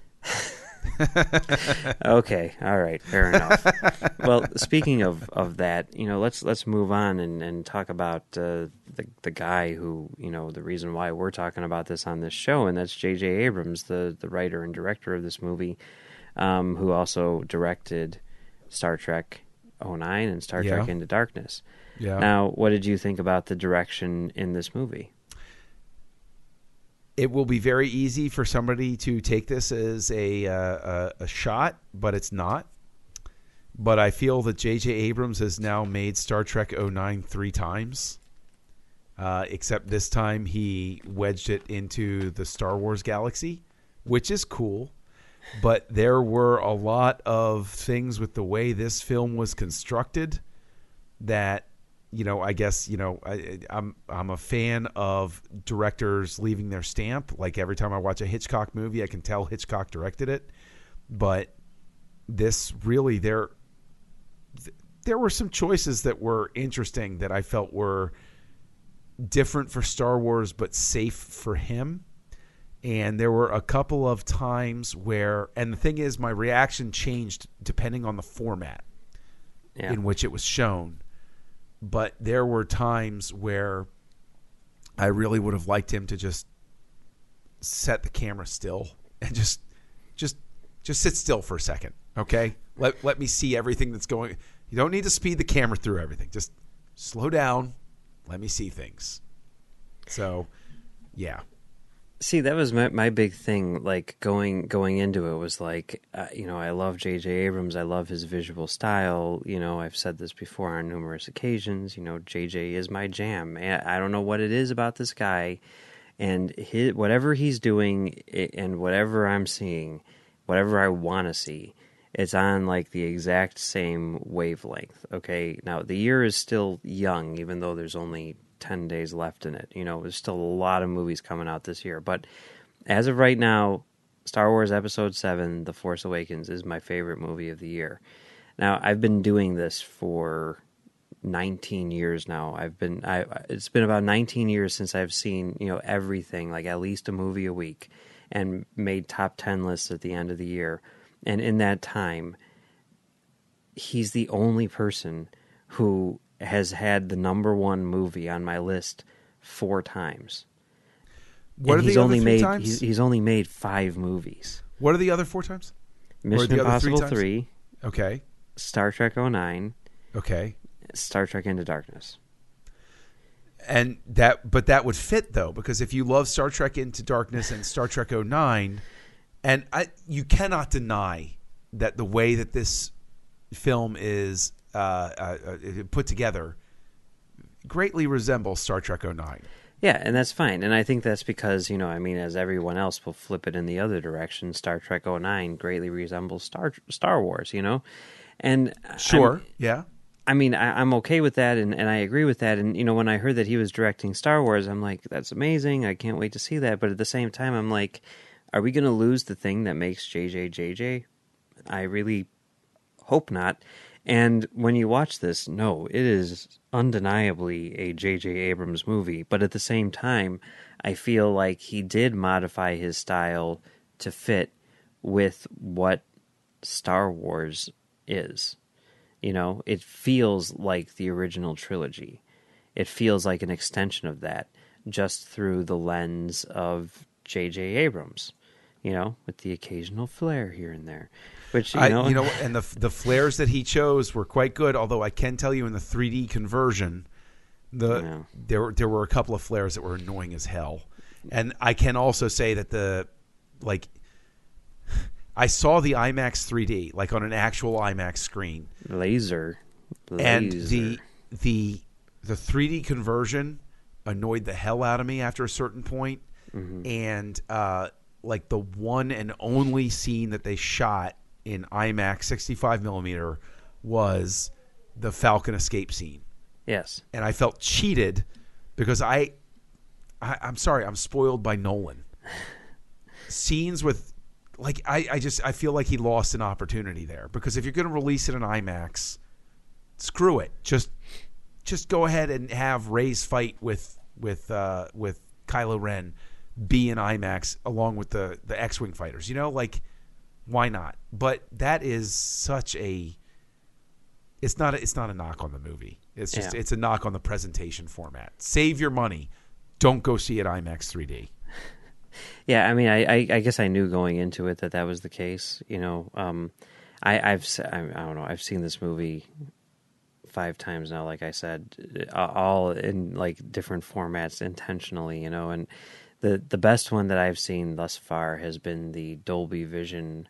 Okay, all right, fair enough. Well, speaking of, of that, you know, let's let's move on and, and talk about uh, the the guy who, you know, the reason why we're talking about this on this show, and that's J J Abrams, the the writer and director of this movie, um, who also directed Star Trek oh nine and Star Yeah. Trek Into Darkness. Yeah. Now, what did you think about the direction in this movie? It will be very easy for somebody to take this as a, uh, a a shot, but it's not. But I feel that J J Abrams has now made Star Trek oh nine three times, uh, except this time he wedged it into the Star Wars galaxy, which is cool. But there were a lot of things with the way this film was constructed that, you know, I guess, you know, I, I'm I'm a fan of directors leaving their stamp. Like every time I watch a Hitchcock movie, I can tell Hitchcock directed it. But this really, there there were some choices that were interesting that I felt were different for Star Wars, but safe for him. And there were a couple of times where, and the thing is, my reaction changed depending on the format Yeah. in which it was shown. But there were times where I really would have liked him to just set the camera still and just, just, just sit still for a second. Okay, let let me see everything that's going. You don't need to speed the camera through everything. Just slow down. Let me see things. So, yeah. See, that was my my big thing. Like going going into it was like, uh, you know, I love J J Abrams. I love his visual style. You know, I've said this before on numerous occasions. You know, J J is my jam. And I don't know what it is about this guy, and his, whatever he's doing, and whatever I'm seeing, whatever I want to see, it's on like the exact same wavelength. Okay, now the year is still young, even though there's only ten days left in it. You know, there's still a lot of movies coming out this year. But as of right now, Star Wars Episode seven, The Force Awakens, is my favorite movie of the year. Now, I've been doing this for nineteen years now. I've been, I, it's been about nineteen years since I've seen, you know, everything, like at least a movie a week, and made top ten lists at the end of the year. And in that time, he's the only person who has had the number one movie on my list four times. What And are he's the other only three made times? he's, he's only made five movies. What are the other four times? Mission the other three Impossible times? three, Okay. Star Trek oh nine, Okay. Star Trek Into Darkness. And that, but that would fit though, because if you love Star Trek Into Darkness and Star Trek oh nine, and I, you cannot deny that the way that this film is uh, uh, uh, put together greatly resembles Star Trek oh nine. Yeah, and that's fine. And I think that's because, you know, I mean, as everyone else will flip it in the other direction, Star Trek oh nine greatly resembles Star Star Wars, you know? And Sure, I'm, yeah. I mean, I, I'm okay with that, and, and I agree with that. And, you know, when I heard that he was directing Star Wars, I'm like, that's amazing. I can't wait to see that. But at the same time, I'm like, Are we going to lose the thing that makes J J J J? I really hope not. And when you watch this, no, it is undeniably a J J Abrams movie. But at the same time, I feel like he did modify his style to fit with what Star Wars is. You know, it feels like the original trilogy. It feels like an extension of that, just through the lens of J J Abrams, you know, with the occasional flair here and there. Which, you know, I, you know, and the the flares that he chose were quite good. Although I can tell you, in the three D conversion, the Yeah. there there were a couple of flares that were annoying as hell. And I can also say that the like I saw the IMAX three D, like on an actual IMAX screen, laser, laser. and the the the three D conversion annoyed the hell out of me after a certain point. Mm-hmm. And uh, like the one and only scene that they shot in IMAX sixty-five millimeter was the Falcon escape scene. Yes. And I felt cheated because I, I I'm sorry, I'm spoiled by Nolan. Scenes with, like, I, I just, I feel like he lost an opportunity there, because if you're going to release it in IMAX, screw it. Just, just go ahead and have Rey's fight with, with, uh, with Kylo Ren be in IMAX along with the, the X-Wing fighters, you know, like, why not? But that is such a, it's not a, it's not a knock on the movie. It's just, Yeah. it's a knock on the presentation format. Save your money. Don't go see it IMAX three D. Yeah, I mean, I, I, I guess I knew going into it that that was the case. You know, um, I, I've se- I, I don't know. I've seen this movie five times now. Like I said, uh, all in like different formats intentionally. You know, and the the best one that I've seen thus far has been the Dolby Vision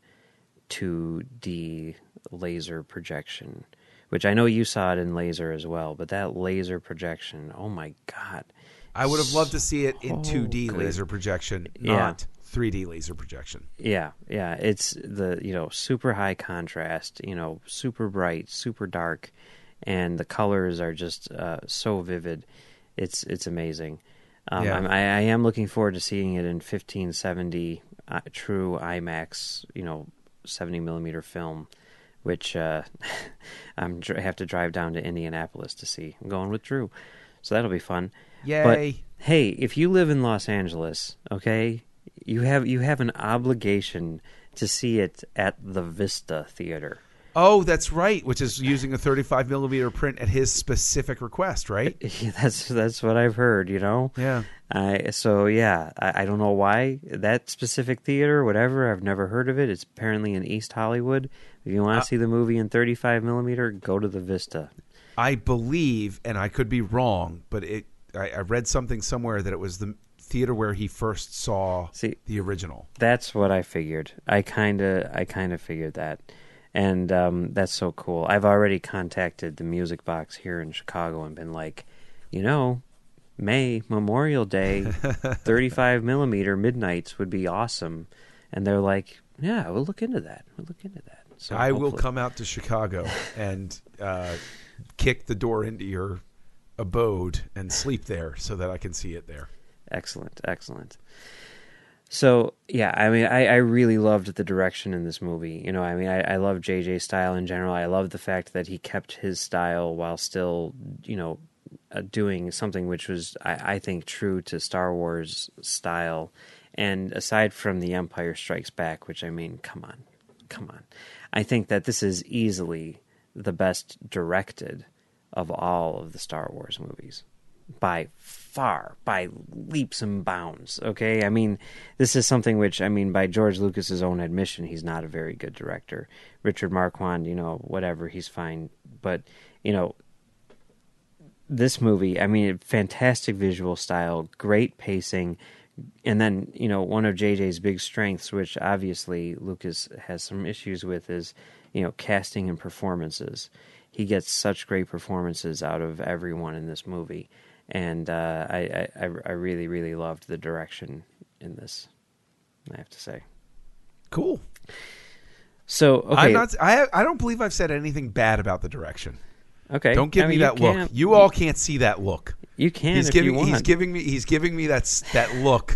two D laser projection, which I know you saw it in laser as well. But that laser projection, oh my God. I would have loved to see it in two D good. laser projection, Yeah. not three D laser projection. Yeah, yeah. It's the, you know, super high contrast, you know, super bright, super dark, and the colors are just uh, so vivid. It's it's amazing. Um, Yeah. I'm, I, I am looking forward to seeing it in fifteen seventy uh, true IMAX, you know, seventy millimeter film, which uh, I'm I have to drive down to Indianapolis to see. I'm going with Drew, so that'll be fun. Yay. But hey, if you live in Los Angeles, okay, you have you have an obligation to see it at the Vista Theater. Oh, that's right, which is using a thirty-five millimeter print at his specific request, right? That's that's what I've heard, you know. Yeah. I so yeah, I, I don't know why that specific theater, whatever. I've never heard of it. It's apparently in East Hollywood. If you want to Uh, see the movie in thirty-five millimeter, go to the Vista. I believe, and I could be wrong, but it I, I read something somewhere that it was the theater where he first saw See, the original. That's what I figured. I kind of I kind of figured that. And um, that's so cool. I've already contacted the Music Box here in Chicago and been like, you know, May, Memorial Day, thirty-five millimeter midnights would be awesome. And they're like, yeah, we'll look into that. We'll look into that. So I will hopefully- come out to Chicago and uh, kick the door into your abode and sleep there so that I can see it there. Excellent, excellent. So, yeah, I mean, I, I really loved the direction in this movie. You know, I mean, I, I love J J's style in general. I love the fact that he kept his style while still, you know, uh, doing something which was, I, I think, true to Star Wars style. And aside from The Empire Strikes Back, which, I mean, come on, come on. I think that this is easily the best directed of all of the Star Wars movies. By far, by leaps and bounds, okay? I mean, this is something which, I mean, by George Lucas's own admission, he's not a very good director. Richard Marquand, you know, whatever, he's fine. But, you know, this movie, I mean, fantastic visual style, great pacing, and then, you know, one of J J's big strengths, which obviously Lucas has some issues with, is, you know, casting and performances. He gets such great performances out of everyone in this movie. And uh, I, I, I really, really loved the direction in this, I have to say. Cool. So, okay. I'm not, I, I don't believe I've said anything bad about the direction. Okay. Don't give I me mean, that you look. can- You all can't see that look. You can He's if giving you want. he's giving me he's giving me that s- that look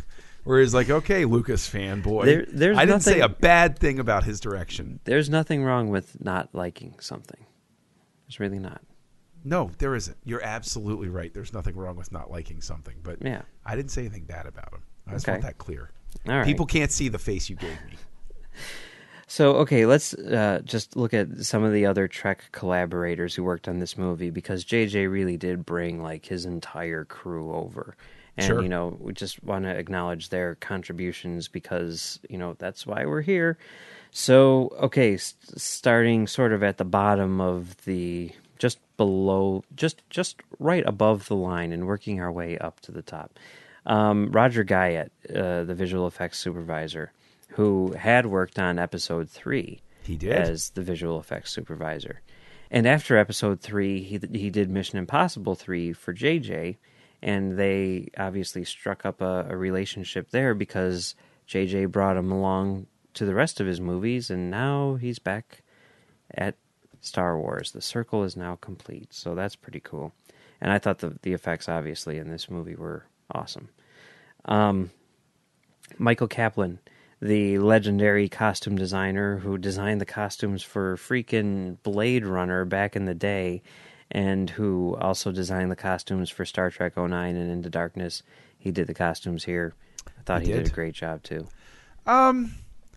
where he's like, okay, Lucas fanboy. There- there's I didn't say nothing- a bad thing about his direction. There's nothing wrong with not liking something. There's really not. No, there isn't. You're absolutely right. There's nothing wrong with not liking something, but Yeah. I didn't say anything bad about him. I just Okay. want that clear. All right. People can't see the face you gave me. So, okay, let's uh, just look at some of the other Trek collaborators who worked on this movie, because J J really did bring like his entire crew over. And, Sure. you know, we just want to acknowledge their contributions because, you know, that's why we're here. So, okay, s- starting sort of at the bottom of the, just below, just just right above the line and working our way up to the top. Um, Roger Guyett, uh, the visual effects supervisor, who had worked on episode three He did. as the visual effects supervisor. And after episode three, he he did Mission Impossible three for J J, and they obviously struck up a, a relationship there because J J brought him along to the rest of his movies, and now he's back at Star Wars. The circle is now complete, so that's pretty cool. And I thought the the effects, obviously, in this movie were awesome. Um, Michael Kaplan, the legendary costume designer who designed the costumes for freaking Blade Runner back in the day, and who also designed the costumes for Star Trek oh nine and Into Darkness. He did the costumes here. I thought He he, did. did. a great job, too. Um,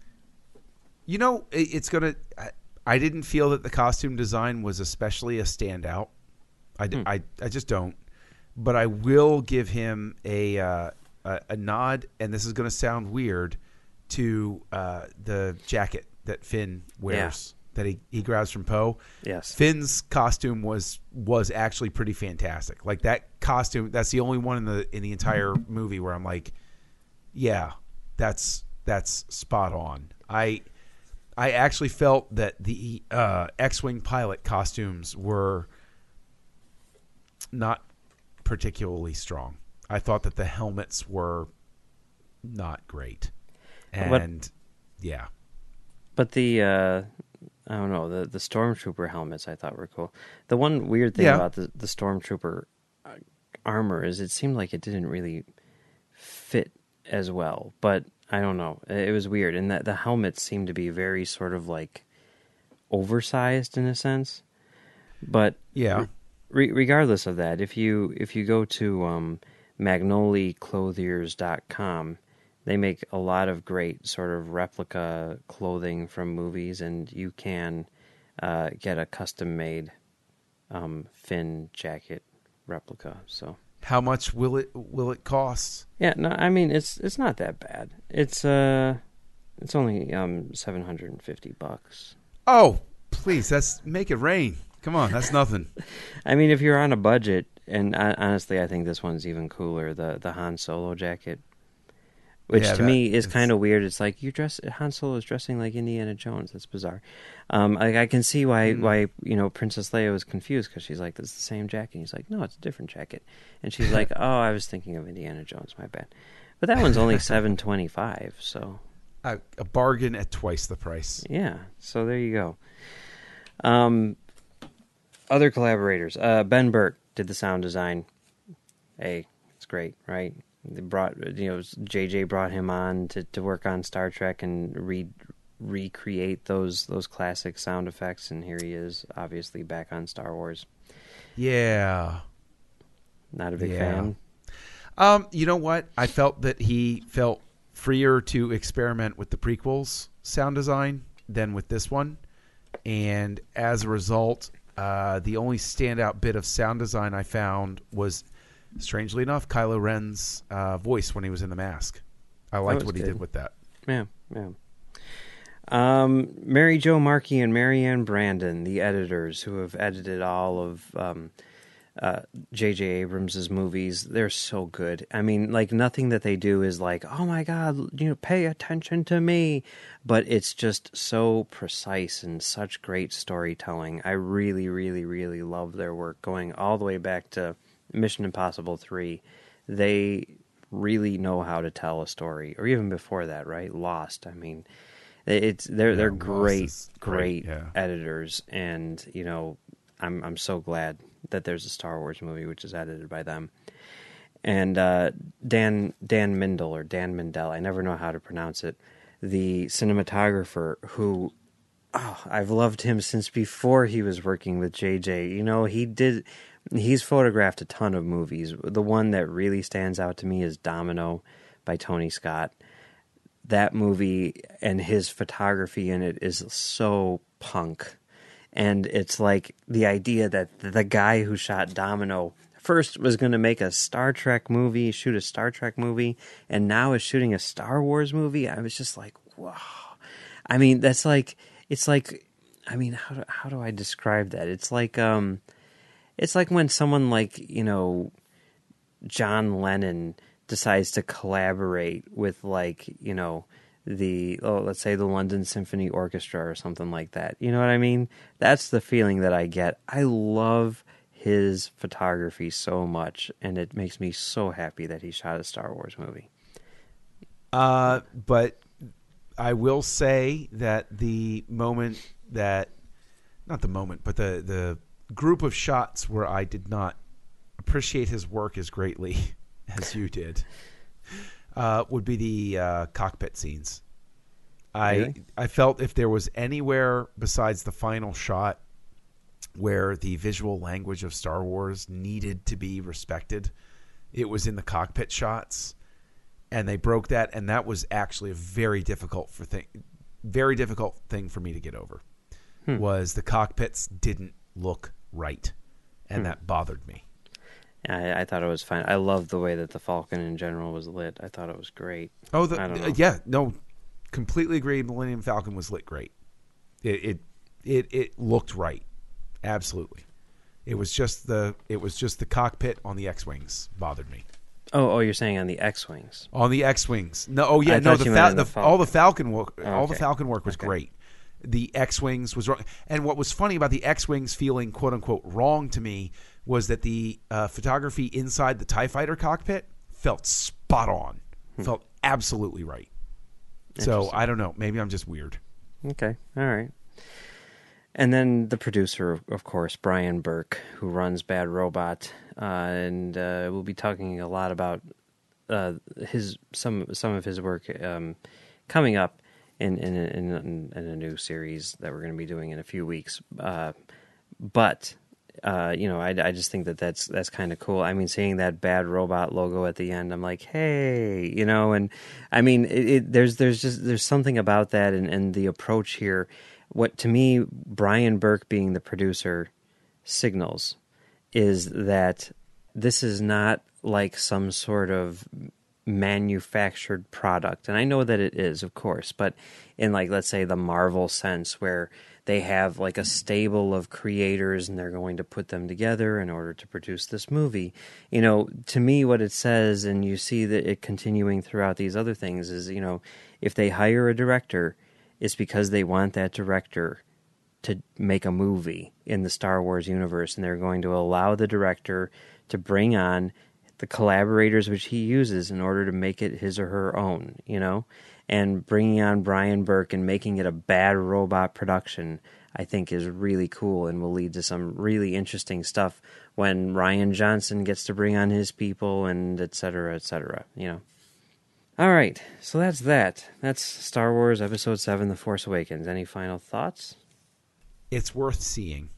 you know, it, it's gonna. I, I didn't feel that the costume design was especially a standout. I, d- Hmm. I, I just don't. But I will give him a uh, a, a nod, and this is going to sound weird, to uh, the jacket that Finn wears that he, he grabs from Poe. Yes. Finn's costume was was actually pretty fantastic. Like that costume, that's the only one in the in the entire movie where I'm like, yeah, that's that's spot on. I I actually felt that the uh, X-wing pilot costumes were not particularly strong. I thought that the helmets were not great, What- and yeah, But the, uh, I don't know, the, the Stormtrooper helmets I thought were cool. The one weird thing Yeah. about the, the Stormtrooper uh, armor is it seemed like it didn't really fit as well. But I don't know. It was weird. And that the helmets seemed to be very sort of like oversized in a sense. But yeah. re- regardless of that, if you if you go to um, magnoli clothiers dot com, they make a lot of great sort of replica clothing from movies, and you can uh, get a custom-made um, Finn jacket replica. So How much will it will it cost? yeah, no, I mean it's it's not that bad. It's uh, it's only um seven hundred and fifty bucks. Oh, please, that's make it rain. Come on, that's nothing. I mean, if you're on a budget, and uh, honestly, I think this one's even cooler. The the Han Solo jacket. Which Yeah, to that me is is- kind of weird. It's like you dress Han Solo is dressing like Indiana Jones. That's bizarre. Um, I, I can see why Mm. why you know Princess Leia was confused because she's like, "This is the same jacket." He's like, "No, it's a different jacket," and she's like, "Oh, I was thinking of Indiana Jones. My bad." But that one's only seven twenty five. So A, a bargain at twice the price. yeah. So there you go. Um, other collaborators. Uh, Ben Burtt did the sound design. Hey, it's great, right? They brought you know J J brought him on to, to work on Star Trek and re recreate those those classic sound effects, and here he is, obviously back on Star Wars. Yeah. Not a big Yeah. fan. Um, you know what? I felt that he felt freer to experiment with the prequels sound design than with this one. And as a result, uh, the only standout bit of sound design I found was, strangely enough, Kylo Ren's uh, voice when he was in the mask. I liked was what he good. did with that. Yeah, yeah. Um, Mary Jo Markey and Marianne Brandon, the editors who have edited all of um, uh, J J Abrams' movies, they're so good. I mean, like nothing that they do is like, oh my god, you know, pay attention to me. But it's just so precise and such great storytelling. I really, really, really love their work, going all the way back to Mission Impossible three. They really know how to tell a story, or even before that, right? Lost. I mean, it's they're Yeah, they're Lost great, is great, great yeah. editors, and you know, I'm I'm so glad that there's a Star Wars movie which is edited by them. And uh, Dan Dan Mindel or Dan Mindel, I never know how to pronounce it, the cinematographer who, oh, I've loved him since before he was working with J J. You know, he did, he's photographed a ton of movies. The one that really stands out to me is Domino by Tony Scott. That movie and his photography in it is so punk. And it's like the idea that the guy who shot Domino first was going to make a Star Trek movie, shoot a Star Trek movie, and now is shooting a Star Wars movie. I was just like, wow. I mean, that's like, it's like, I mean, how do, how do I describe that? It's like, um, it's like when someone like, you know, John Lennon decides to collaborate with like, you know, the, oh, let's say the London Symphony Orchestra or something like that. You know what I mean? That's the feeling that I get. I love his photography so much, and it makes me so happy that he shot a Star Wars movie. Uh, but I will say that the moment that, not the moment, but the, the group of shots where I did not appreciate his work as greatly as you did, uh, would be the uh, cockpit scenes. I Really? I felt if there was anywhere besides the final shot where the visual language of Star Wars needed to be respected, it was in the cockpit shots, and they broke that, and that was actually a very difficult for thing, very difficult thing for me to get over. Hmm. Was the cockpits didn't look right, and hmm. that bothered me. I, I thought it was fine. I loved the way that the Falcon in general was lit. I thought it was great. Oh, the, I don't know. Uh, yeah, no, completely agree. Millennium Falcon was lit great. It it it, it looked right. Absolutely. It was just the it was just the cockpit on the X-wings bothered me. Oh, oh, you're saying on the X-wings? On the X-wings. No, oh yeah, I no, the, you fa- the, the all the Falcon work, oh, all okay. the Falcon work was okay. great. The X-wings was wrong, and what was funny about the X-wings feeling quote unquote wrong to me was that the uh, photography inside the TIE Fighter cockpit felt spot on, hmm. felt absolutely right. So I don't know, maybe I'm just weird. Okay, all right. And then the producer, of course, Brian Burke, who runs Bad Robot, uh, and uh, we'll be talking a lot about uh, his some some of his work um, coming up in in, in in a new series that we're going to be doing in a few weeks. Uh, but uh, you know, I, I just think that that's that's kind of cool. I mean, seeing that Bad Robot logo at the end, I'm like, hey, you know, and I mean, it, it, there's there's just there's something about that, and, and the approach here. What, to me, Brian Burke being the producer signals is that this is not like some sort of manufactured product. And I know that it is, of course, but in, like, let's say the Marvel sense where they have like a stable of creators and they're going to put them together in order to produce this movie. You know, to me, what it says, and you see that it continuing throughout these other things, is, you know, if they hire a director, it's because they want that director to make a movie in the Star Wars universe, and they're going to allow the director to bring on the collaborators which he uses in order to make it his or her own, you know? And bringing on Brian Burke and making it a Bad Robot production, I think is really cool and will lead to some really interesting stuff when Rian Johnson gets to bring on his people and et cetera, et cetera, you know? All right, so that's that. That's Star Wars Episode seven, The Force Awakens. Any final thoughts? It's worth seeing.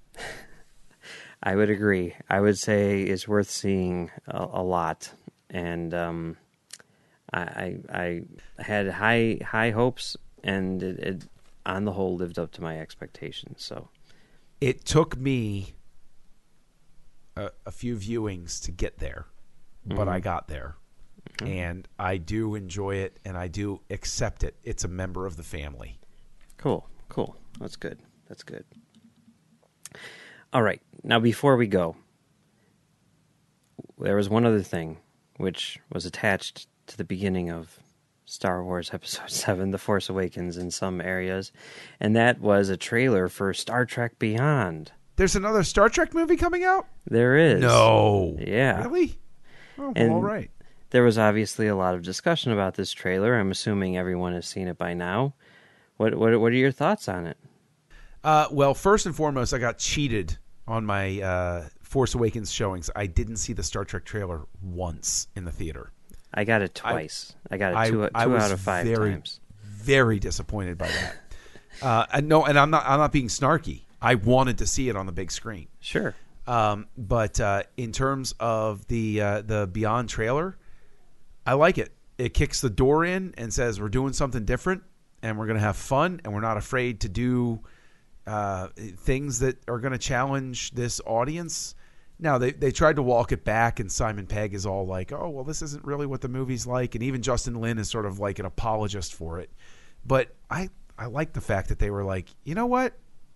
I would agree. I would say it's worth seeing a, a lot. And um, I, I I had high high hopes, and it, it, on the whole, lived up to my expectations. So it took me a, a few viewings to get there, but mm-hmm. I got there. Mm-hmm. And I do enjoy it, and I do accept it. It's a member of the family. Cool, cool. That's good. That's good. All right. Now, before we go, there was one other thing which was attached to the beginning of Star Wars Episode seven, The Force Awakens, in some areas, and that was a trailer for Star Trek Beyond. There's another Star Trek movie coming out? There is. No. Yeah. Really? Oh, and all right. There was obviously a lot of discussion about this trailer. I'm assuming everyone has seen it by now. What what what are your thoughts on it? Uh, well, first and foremost, I got cheated on my uh, Force Awakens showings, I didn't see the Star Trek trailer once in the theater. I got it twice. I, I got it I, two, I two was out of five very, times. Very disappointed by that. uh, and no, and I'm not. I'm not being snarky. I wanted to see it on the big screen. Sure. Um, but uh, in terms of the uh, the Beyond trailer, I like it. It kicks the door in and says we're doing something different, and we're going to have fun, and we're not afraid to do uh, things that are going to challenge this audience. Now, they, they tried to walk it back, and Simon Pegg is all like, oh, well, this isn't really what the movie's like. And even Justin Lin is sort of like an apologist for it. But I, I like the fact that they were like, you know what?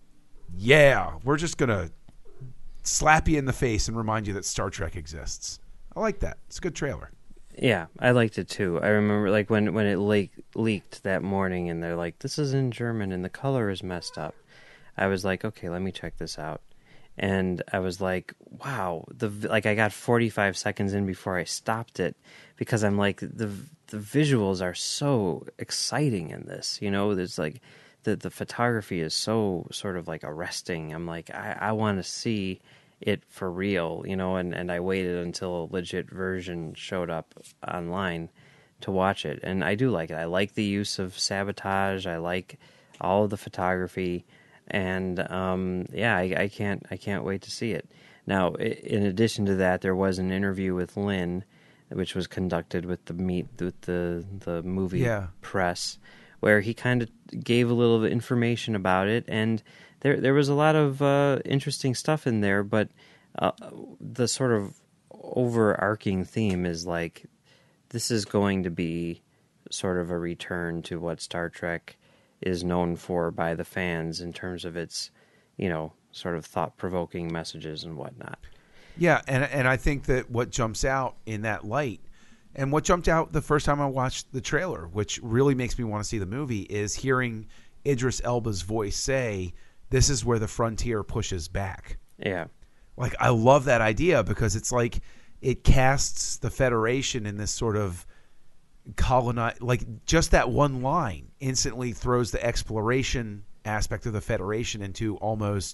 Yeah, we're just going to slap you in the face and remind you that Star Trek exists. I like that. It's a good trailer. Yeah, I liked it too. I remember like when, when it leak, leaked that morning and they're like, this is in German and the color is messed up. I was like, okay, let me check this out. And I was like, wow, the like I got forty-five seconds in before I stopped it because I'm like, the the visuals are so exciting in this. You know, there's like the, the photography is so sort of like arresting. I'm like, I, I want to see it for real, you know, and, and I waited until a legit version showed up online to watch it. And I do like it. I like the use of sabotage. I like all of the photography. And um, yeah, I, I can't I can't wait to see it. Now, in addition to that, there was an interview with Lin, which was conducted with the meet with the the movie yeah. press, where he kind of gave a little information about it, and there there was a lot of uh, interesting stuff in there. But uh, the sort of overarching theme is like this is going to be sort of a return to what Star Trek is known for by the fans in terms of its, you know, sort of thought-provoking messages and whatnot. Yeah, and and I think that what jumps out in that light, and what jumped out the first time I watched the trailer, which really makes me want to see the movie, is hearing Idris Elba's voice say, this is where the frontier pushes back. Yeah. Like, I love that idea because it's like it casts the Federation in this sort of colonize, like just that one line instantly throws the exploration aspect of the Federation into almost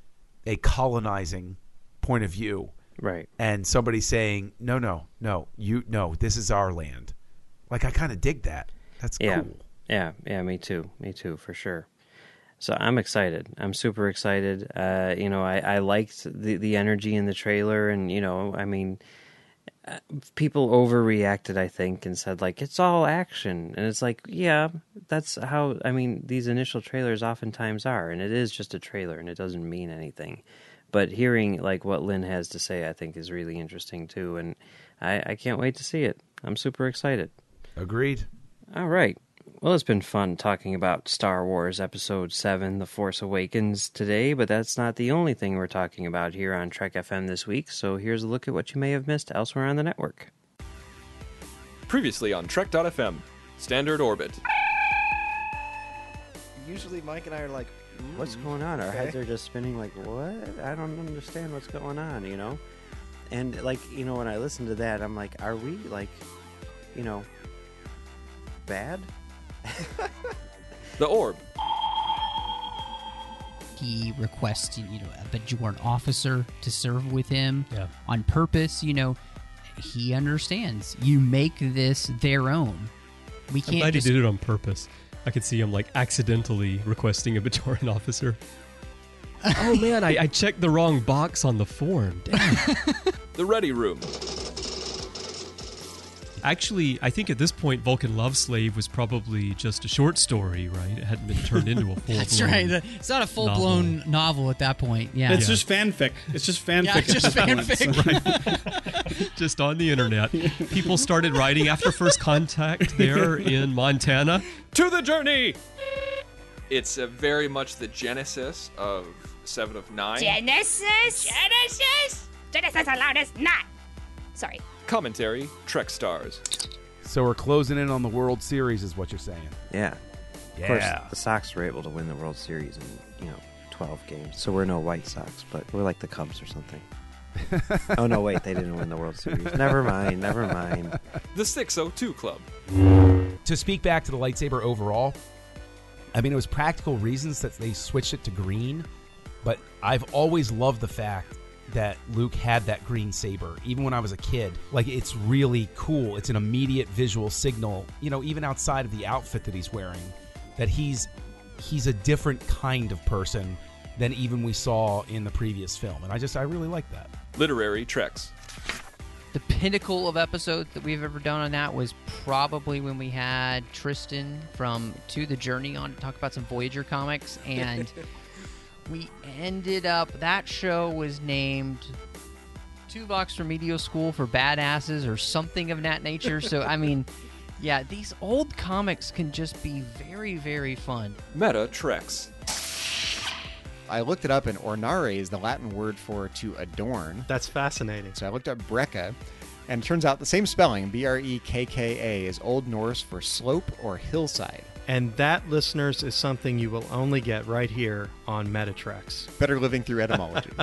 a colonizing point of view. Right. And somebody saying, no, no, no, you, no, this is our land. Like, I kind of dig that. That's yeah. cool. Yeah. Yeah. Me too. Me too, for sure. So I'm excited. I'm super excited. Uh, you know, I, I liked the, the energy in the trailer and, you know, I mean, Uh, people overreacted, I think, and said, like, it's all action. And it's like, yeah, that's how, I mean, these initial trailers oftentimes are. And it is just a trailer, and it doesn't mean anything. But hearing, like, what Lin has to say, I think, is really interesting, too. And I, I can't wait to see it. I'm super excited. Agreed. All right. Well, it's been fun talking about Star Wars Episode seven, The Force Awakens, today, but that's not the only thing we're talking about here on Trek F M this week, so here's a look at what you may have missed elsewhere on the network. Previously on Trek dot F M, Standard Orbit. Usually Mike and I are like, mm, What's going on? Our okay. heads are just spinning like, what? I don't understand what's going on, you know? And, like, you know, when I listen to that, I'm like, are we, like, you know, bad? The Orb. He requests, you know, a Bajoran officer to serve with him Yeah. on purpose. You know, he understands. You make this their own. We I'm can't glad just... he did it on purpose. I could see him like accidentally requesting a Bajoran officer. Oh man, I, I checked the wrong box on the form. Damn. The Ready Room. Actually, I think at this point, Vulcan Love Slave was probably just a short story, right? It hadn't been turned into a full. That's right. It's not a full-blown novel, novel at that point. Yeah, It's Yeah. just fanfic. It's just fanfic. yeah, it's just at this point. fanfic. Just on the internet. People started writing after First Contact there in Montana. To the Journey! It's uh, very much the genesis of Seven of Nine. Genesis? Genesis? Genesis allowed us not. Sorry. Commentary, Trek Stars. So we're closing in on the World Series is what you're saying. Yeah. Yeah. Of course, the Sox were able to win the World Series in, you know, twelve games. So we're no White Sox, but we're like the Cubs or something. Oh, no, wait, they didn't win the World Series. Never mind, never mind. The six oh two Club. To speak back to the lightsaber overall, I mean, it was practical reasons that they switched it to green, but I've always loved the fact that Luke had that green saber, even when I was a kid. Like, it's really cool. It's an immediate visual signal, you know, even outside of the outfit that he's wearing, that he's he's a different kind of person than even we saw in the previous film. And I just, I really like that. Literary Treks. The pinnacle of episodes that we've ever done on that was probably when we had Tristan from To the Journey on to talk about some Voyager comics, and we ended up, that show was named Two Bucks Remedial School for Badasses or something of that nature. So, I mean, yeah, these old comics can just be very, very fun. Meta Treks. I looked it up, and ornare is the Latin word for to adorn. That's fascinating. So I looked up brekka, and it turns out the same spelling, B R E K K A, is Old Norse for slope or hillside. And that, listeners, is something you will only get right here on Metatrex. Better living through etymology.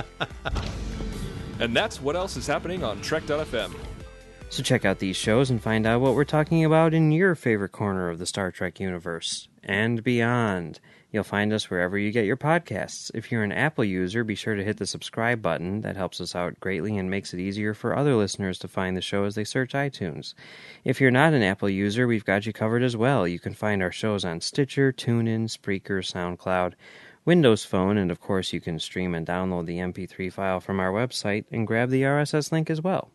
And that's what else is happening on Trek dot f m. So check out these shows and find out what we're talking about in your favorite corner of the Star Trek universe and beyond. You'll find us wherever you get your podcasts. If you're an Apple user, be sure to hit the subscribe button. That helps us out greatly and makes it easier for other listeners to find the show as they search iTunes. If you're not an Apple user, we've got you covered as well. You can find our shows on Stitcher, TuneIn, Spreaker, SoundCloud, Windows Phone, and of course you can stream and download the M P three file from our website and grab the R S S link as well.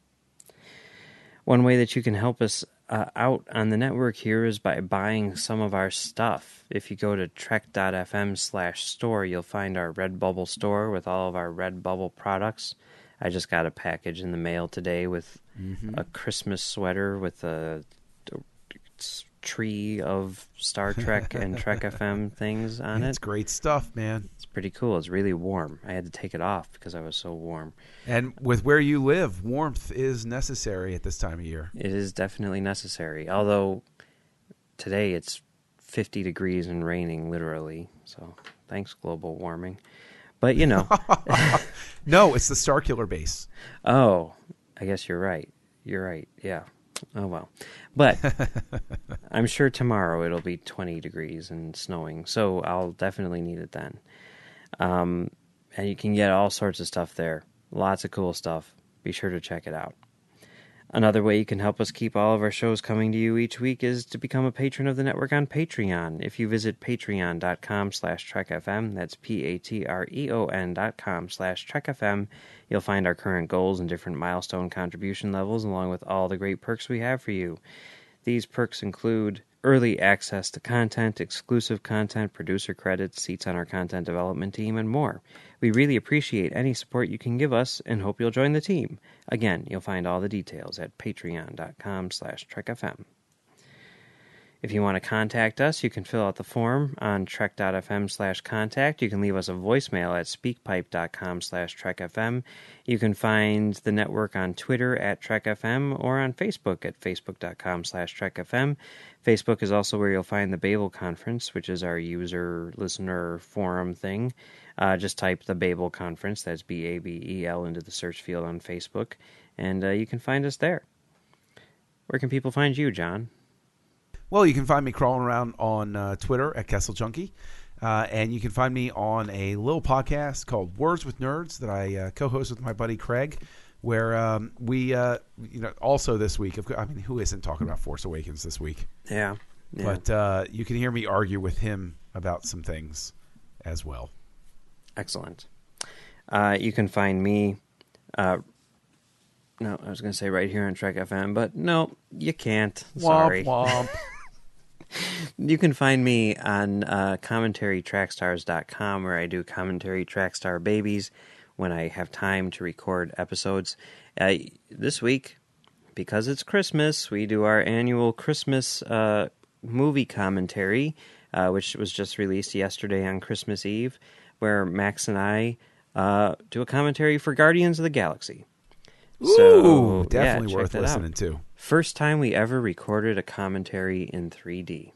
One way that you can help us uh, out on the network here is by buying some of our stuff. If you go to trek dot f m slash store, you'll find our Redbubble store with all of our Redbubble products. I just got a package in the mail today with mm-hmm. a Christmas sweater with a, a tree of Star Trek and Trek F M things on yeah, it. It's great stuff, man. It's pretty cool. It's really warm. I had to take it off because I was so warm. And with where you live, warmth is necessary at this time of year. It is definitely necessary. Although today it's fifty degrees and raining, literally. So thanks, global warming. But, you know. No, it's the Starkiller base. Oh, I guess you're right. You're right. Yeah. Oh, well. But I'm sure tomorrow it'll be twenty degrees and snowing, so I'll definitely need it then. Um, and you can get all sorts of stuff there. Lots of cool stuff. Be sure to check it out. Another way you can help us keep all of our shows coming to you each week is to become a patron of the network on Patreon. If you visit patreon dot com slash trek f m, that's P A T R E O N dot com slash trek f m, you'll find our current goals and different milestone contribution levels, along with all the great perks we have for you. These perks include early access to content, exclusive content, producer credits, seats on our content development team, and more. We really appreciate any support you can give us and hope you'll join the team. Again, you'll find all the details at patreon dot com slash trek f m. If you want to contact us, you can fill out the form on trek dot f m slash contact. You can leave us a voicemail at speakpipe dot com slash trek f m. You can find the network on Twitter at Trek F M or on Facebook at facebook dot com slash trek f m. Facebook is also where you'll find the Babel Conference, which is our user listener forum thing. Uh, just type the Babel Conference, that's B A B E L, into the search field on Facebook, and uh, you can find us there. Where can people find you, John? Well, you can find me crawling around on uh, Twitter at Kessel Junkie, uh, and you can find me on a little podcast called Words with Nerds that I uh, co-host with my buddy Craig, where um, we, uh, you know, also this week, I mean, who isn't talking about Force Awakens this week? Yeah. yeah. But uh, you can hear me argue with him about some things as well. Excellent. Uh, you can find me, uh, no, I was going to say right here on Trek F M, but no, you can't. Sorry. Womp womp. You can find me on uh, commentary trackstars dot com, where I do commentary Trackstar Babies when I have time to record episodes. Uh, this week, because it's Christmas, we do our annual Christmas uh, movie commentary, uh, which was just released yesterday on Christmas Eve, where Max and I uh, do a commentary for Guardians of the Galaxy. Ooh, so, definitely yeah, worth listening out. to. First time we ever recorded a commentary in three D.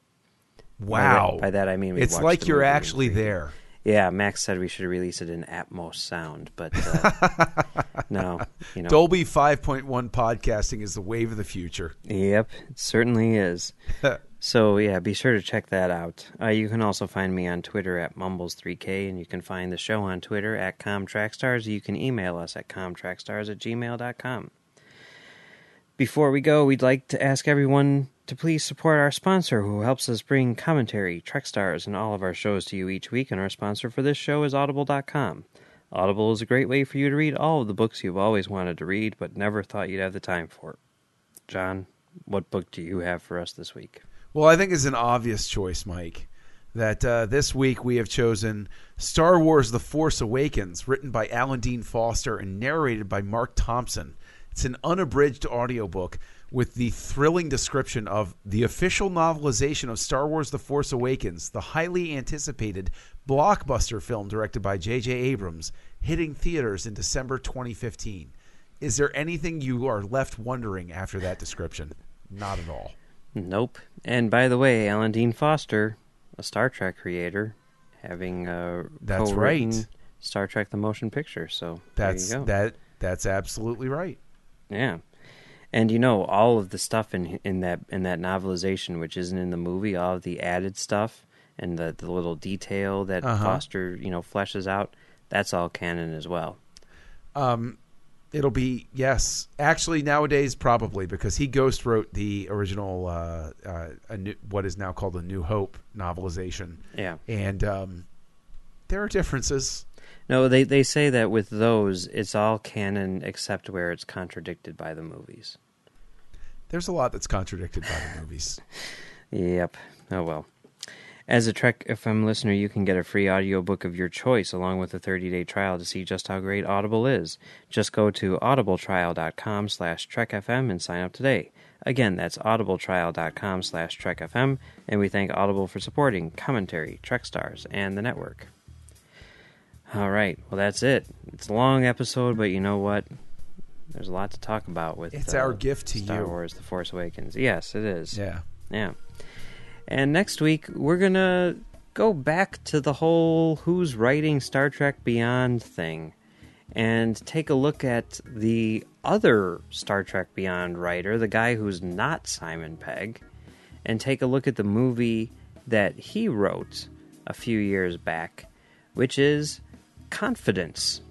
Wow. By that, by that I mean we it's watched like the you're movie in actually three D. there. Yeah, Max said we should release it in Atmos sound, but uh, no, you know. Dolby five point one podcasting is the wave of the future. Yep, it certainly is. So, yeah, be sure to check that out. Uh, you can also find me on Twitter at Mumbles three K, and you can find the show on Twitter at ComTrackStars. You can email us at ComTrackStars at gmail dot com. Before we go, we'd like to ask everyone to please support our sponsor who helps us bring commentary, Trek Stars, and all of our shows to you each week, and our sponsor for this show is Audible dot com. Audible is a great way for you to read all of the books you've always wanted to read, but never thought you'd have the time for. John, what book do you have for us this week? Well, I think it's an obvious choice, Mike, that uh, this week we have chosen Star Wars The Force Awakens, written by Alan Dean Foster and narrated by Mark Thompson. It's an unabridged audiobook with the thrilling description of the official novelization of Star Wars The Force Awakens, the highly anticipated blockbuster film directed by J J Abrams, hitting theaters in December twenty fifteen. Is there anything you are left wondering after that description? Not at all. Nope. And by the way, Alan Dean Foster, a Star Trek creator, having uh, That's co-written right. Star Trek the Motion Picture. So That's there you go. that. That's absolutely right. Yeah. And you know, all of the stuff in in that in that novelization, which isn't in the movie, all of the added stuff and the, the little detail that Uh-huh. Foster, you know, fleshes out, that's all canon as well. Um, it'll be yes. Actually, nowadays probably because he ghost wrote the original uh, uh, a new, what is now called a New Hope novelization. Yeah. And um, there are differences. No, they, they say that with those, it's all canon except where it's contradicted by the movies. There's a lot that's contradicted by the movies. Yep. Oh, well. As a Trek F M listener, you can get a free audiobook of your choice along with a thirty-day trial to see just how great Audible is. Just go to audibletrial.com slash trekfm and sign up today. Again, that's audibletrial.com slash trekfm, and we thank Audible for supporting commentary, Trek Stars, and the network. All right. Well, that's it. It's a long episode, but you know what? There's a lot to talk about with It's uh, our gift to Star you. Wars The Force Awakens. Yes, it is. Yeah. Yeah. And next week, we're going to go back to the whole who's writing Star Trek Beyond thing and take a look at the other Star Trek Beyond writer, the guy who's not Simon Pegg, and take a look at the movie that he wrote a few years back, which is Confidence.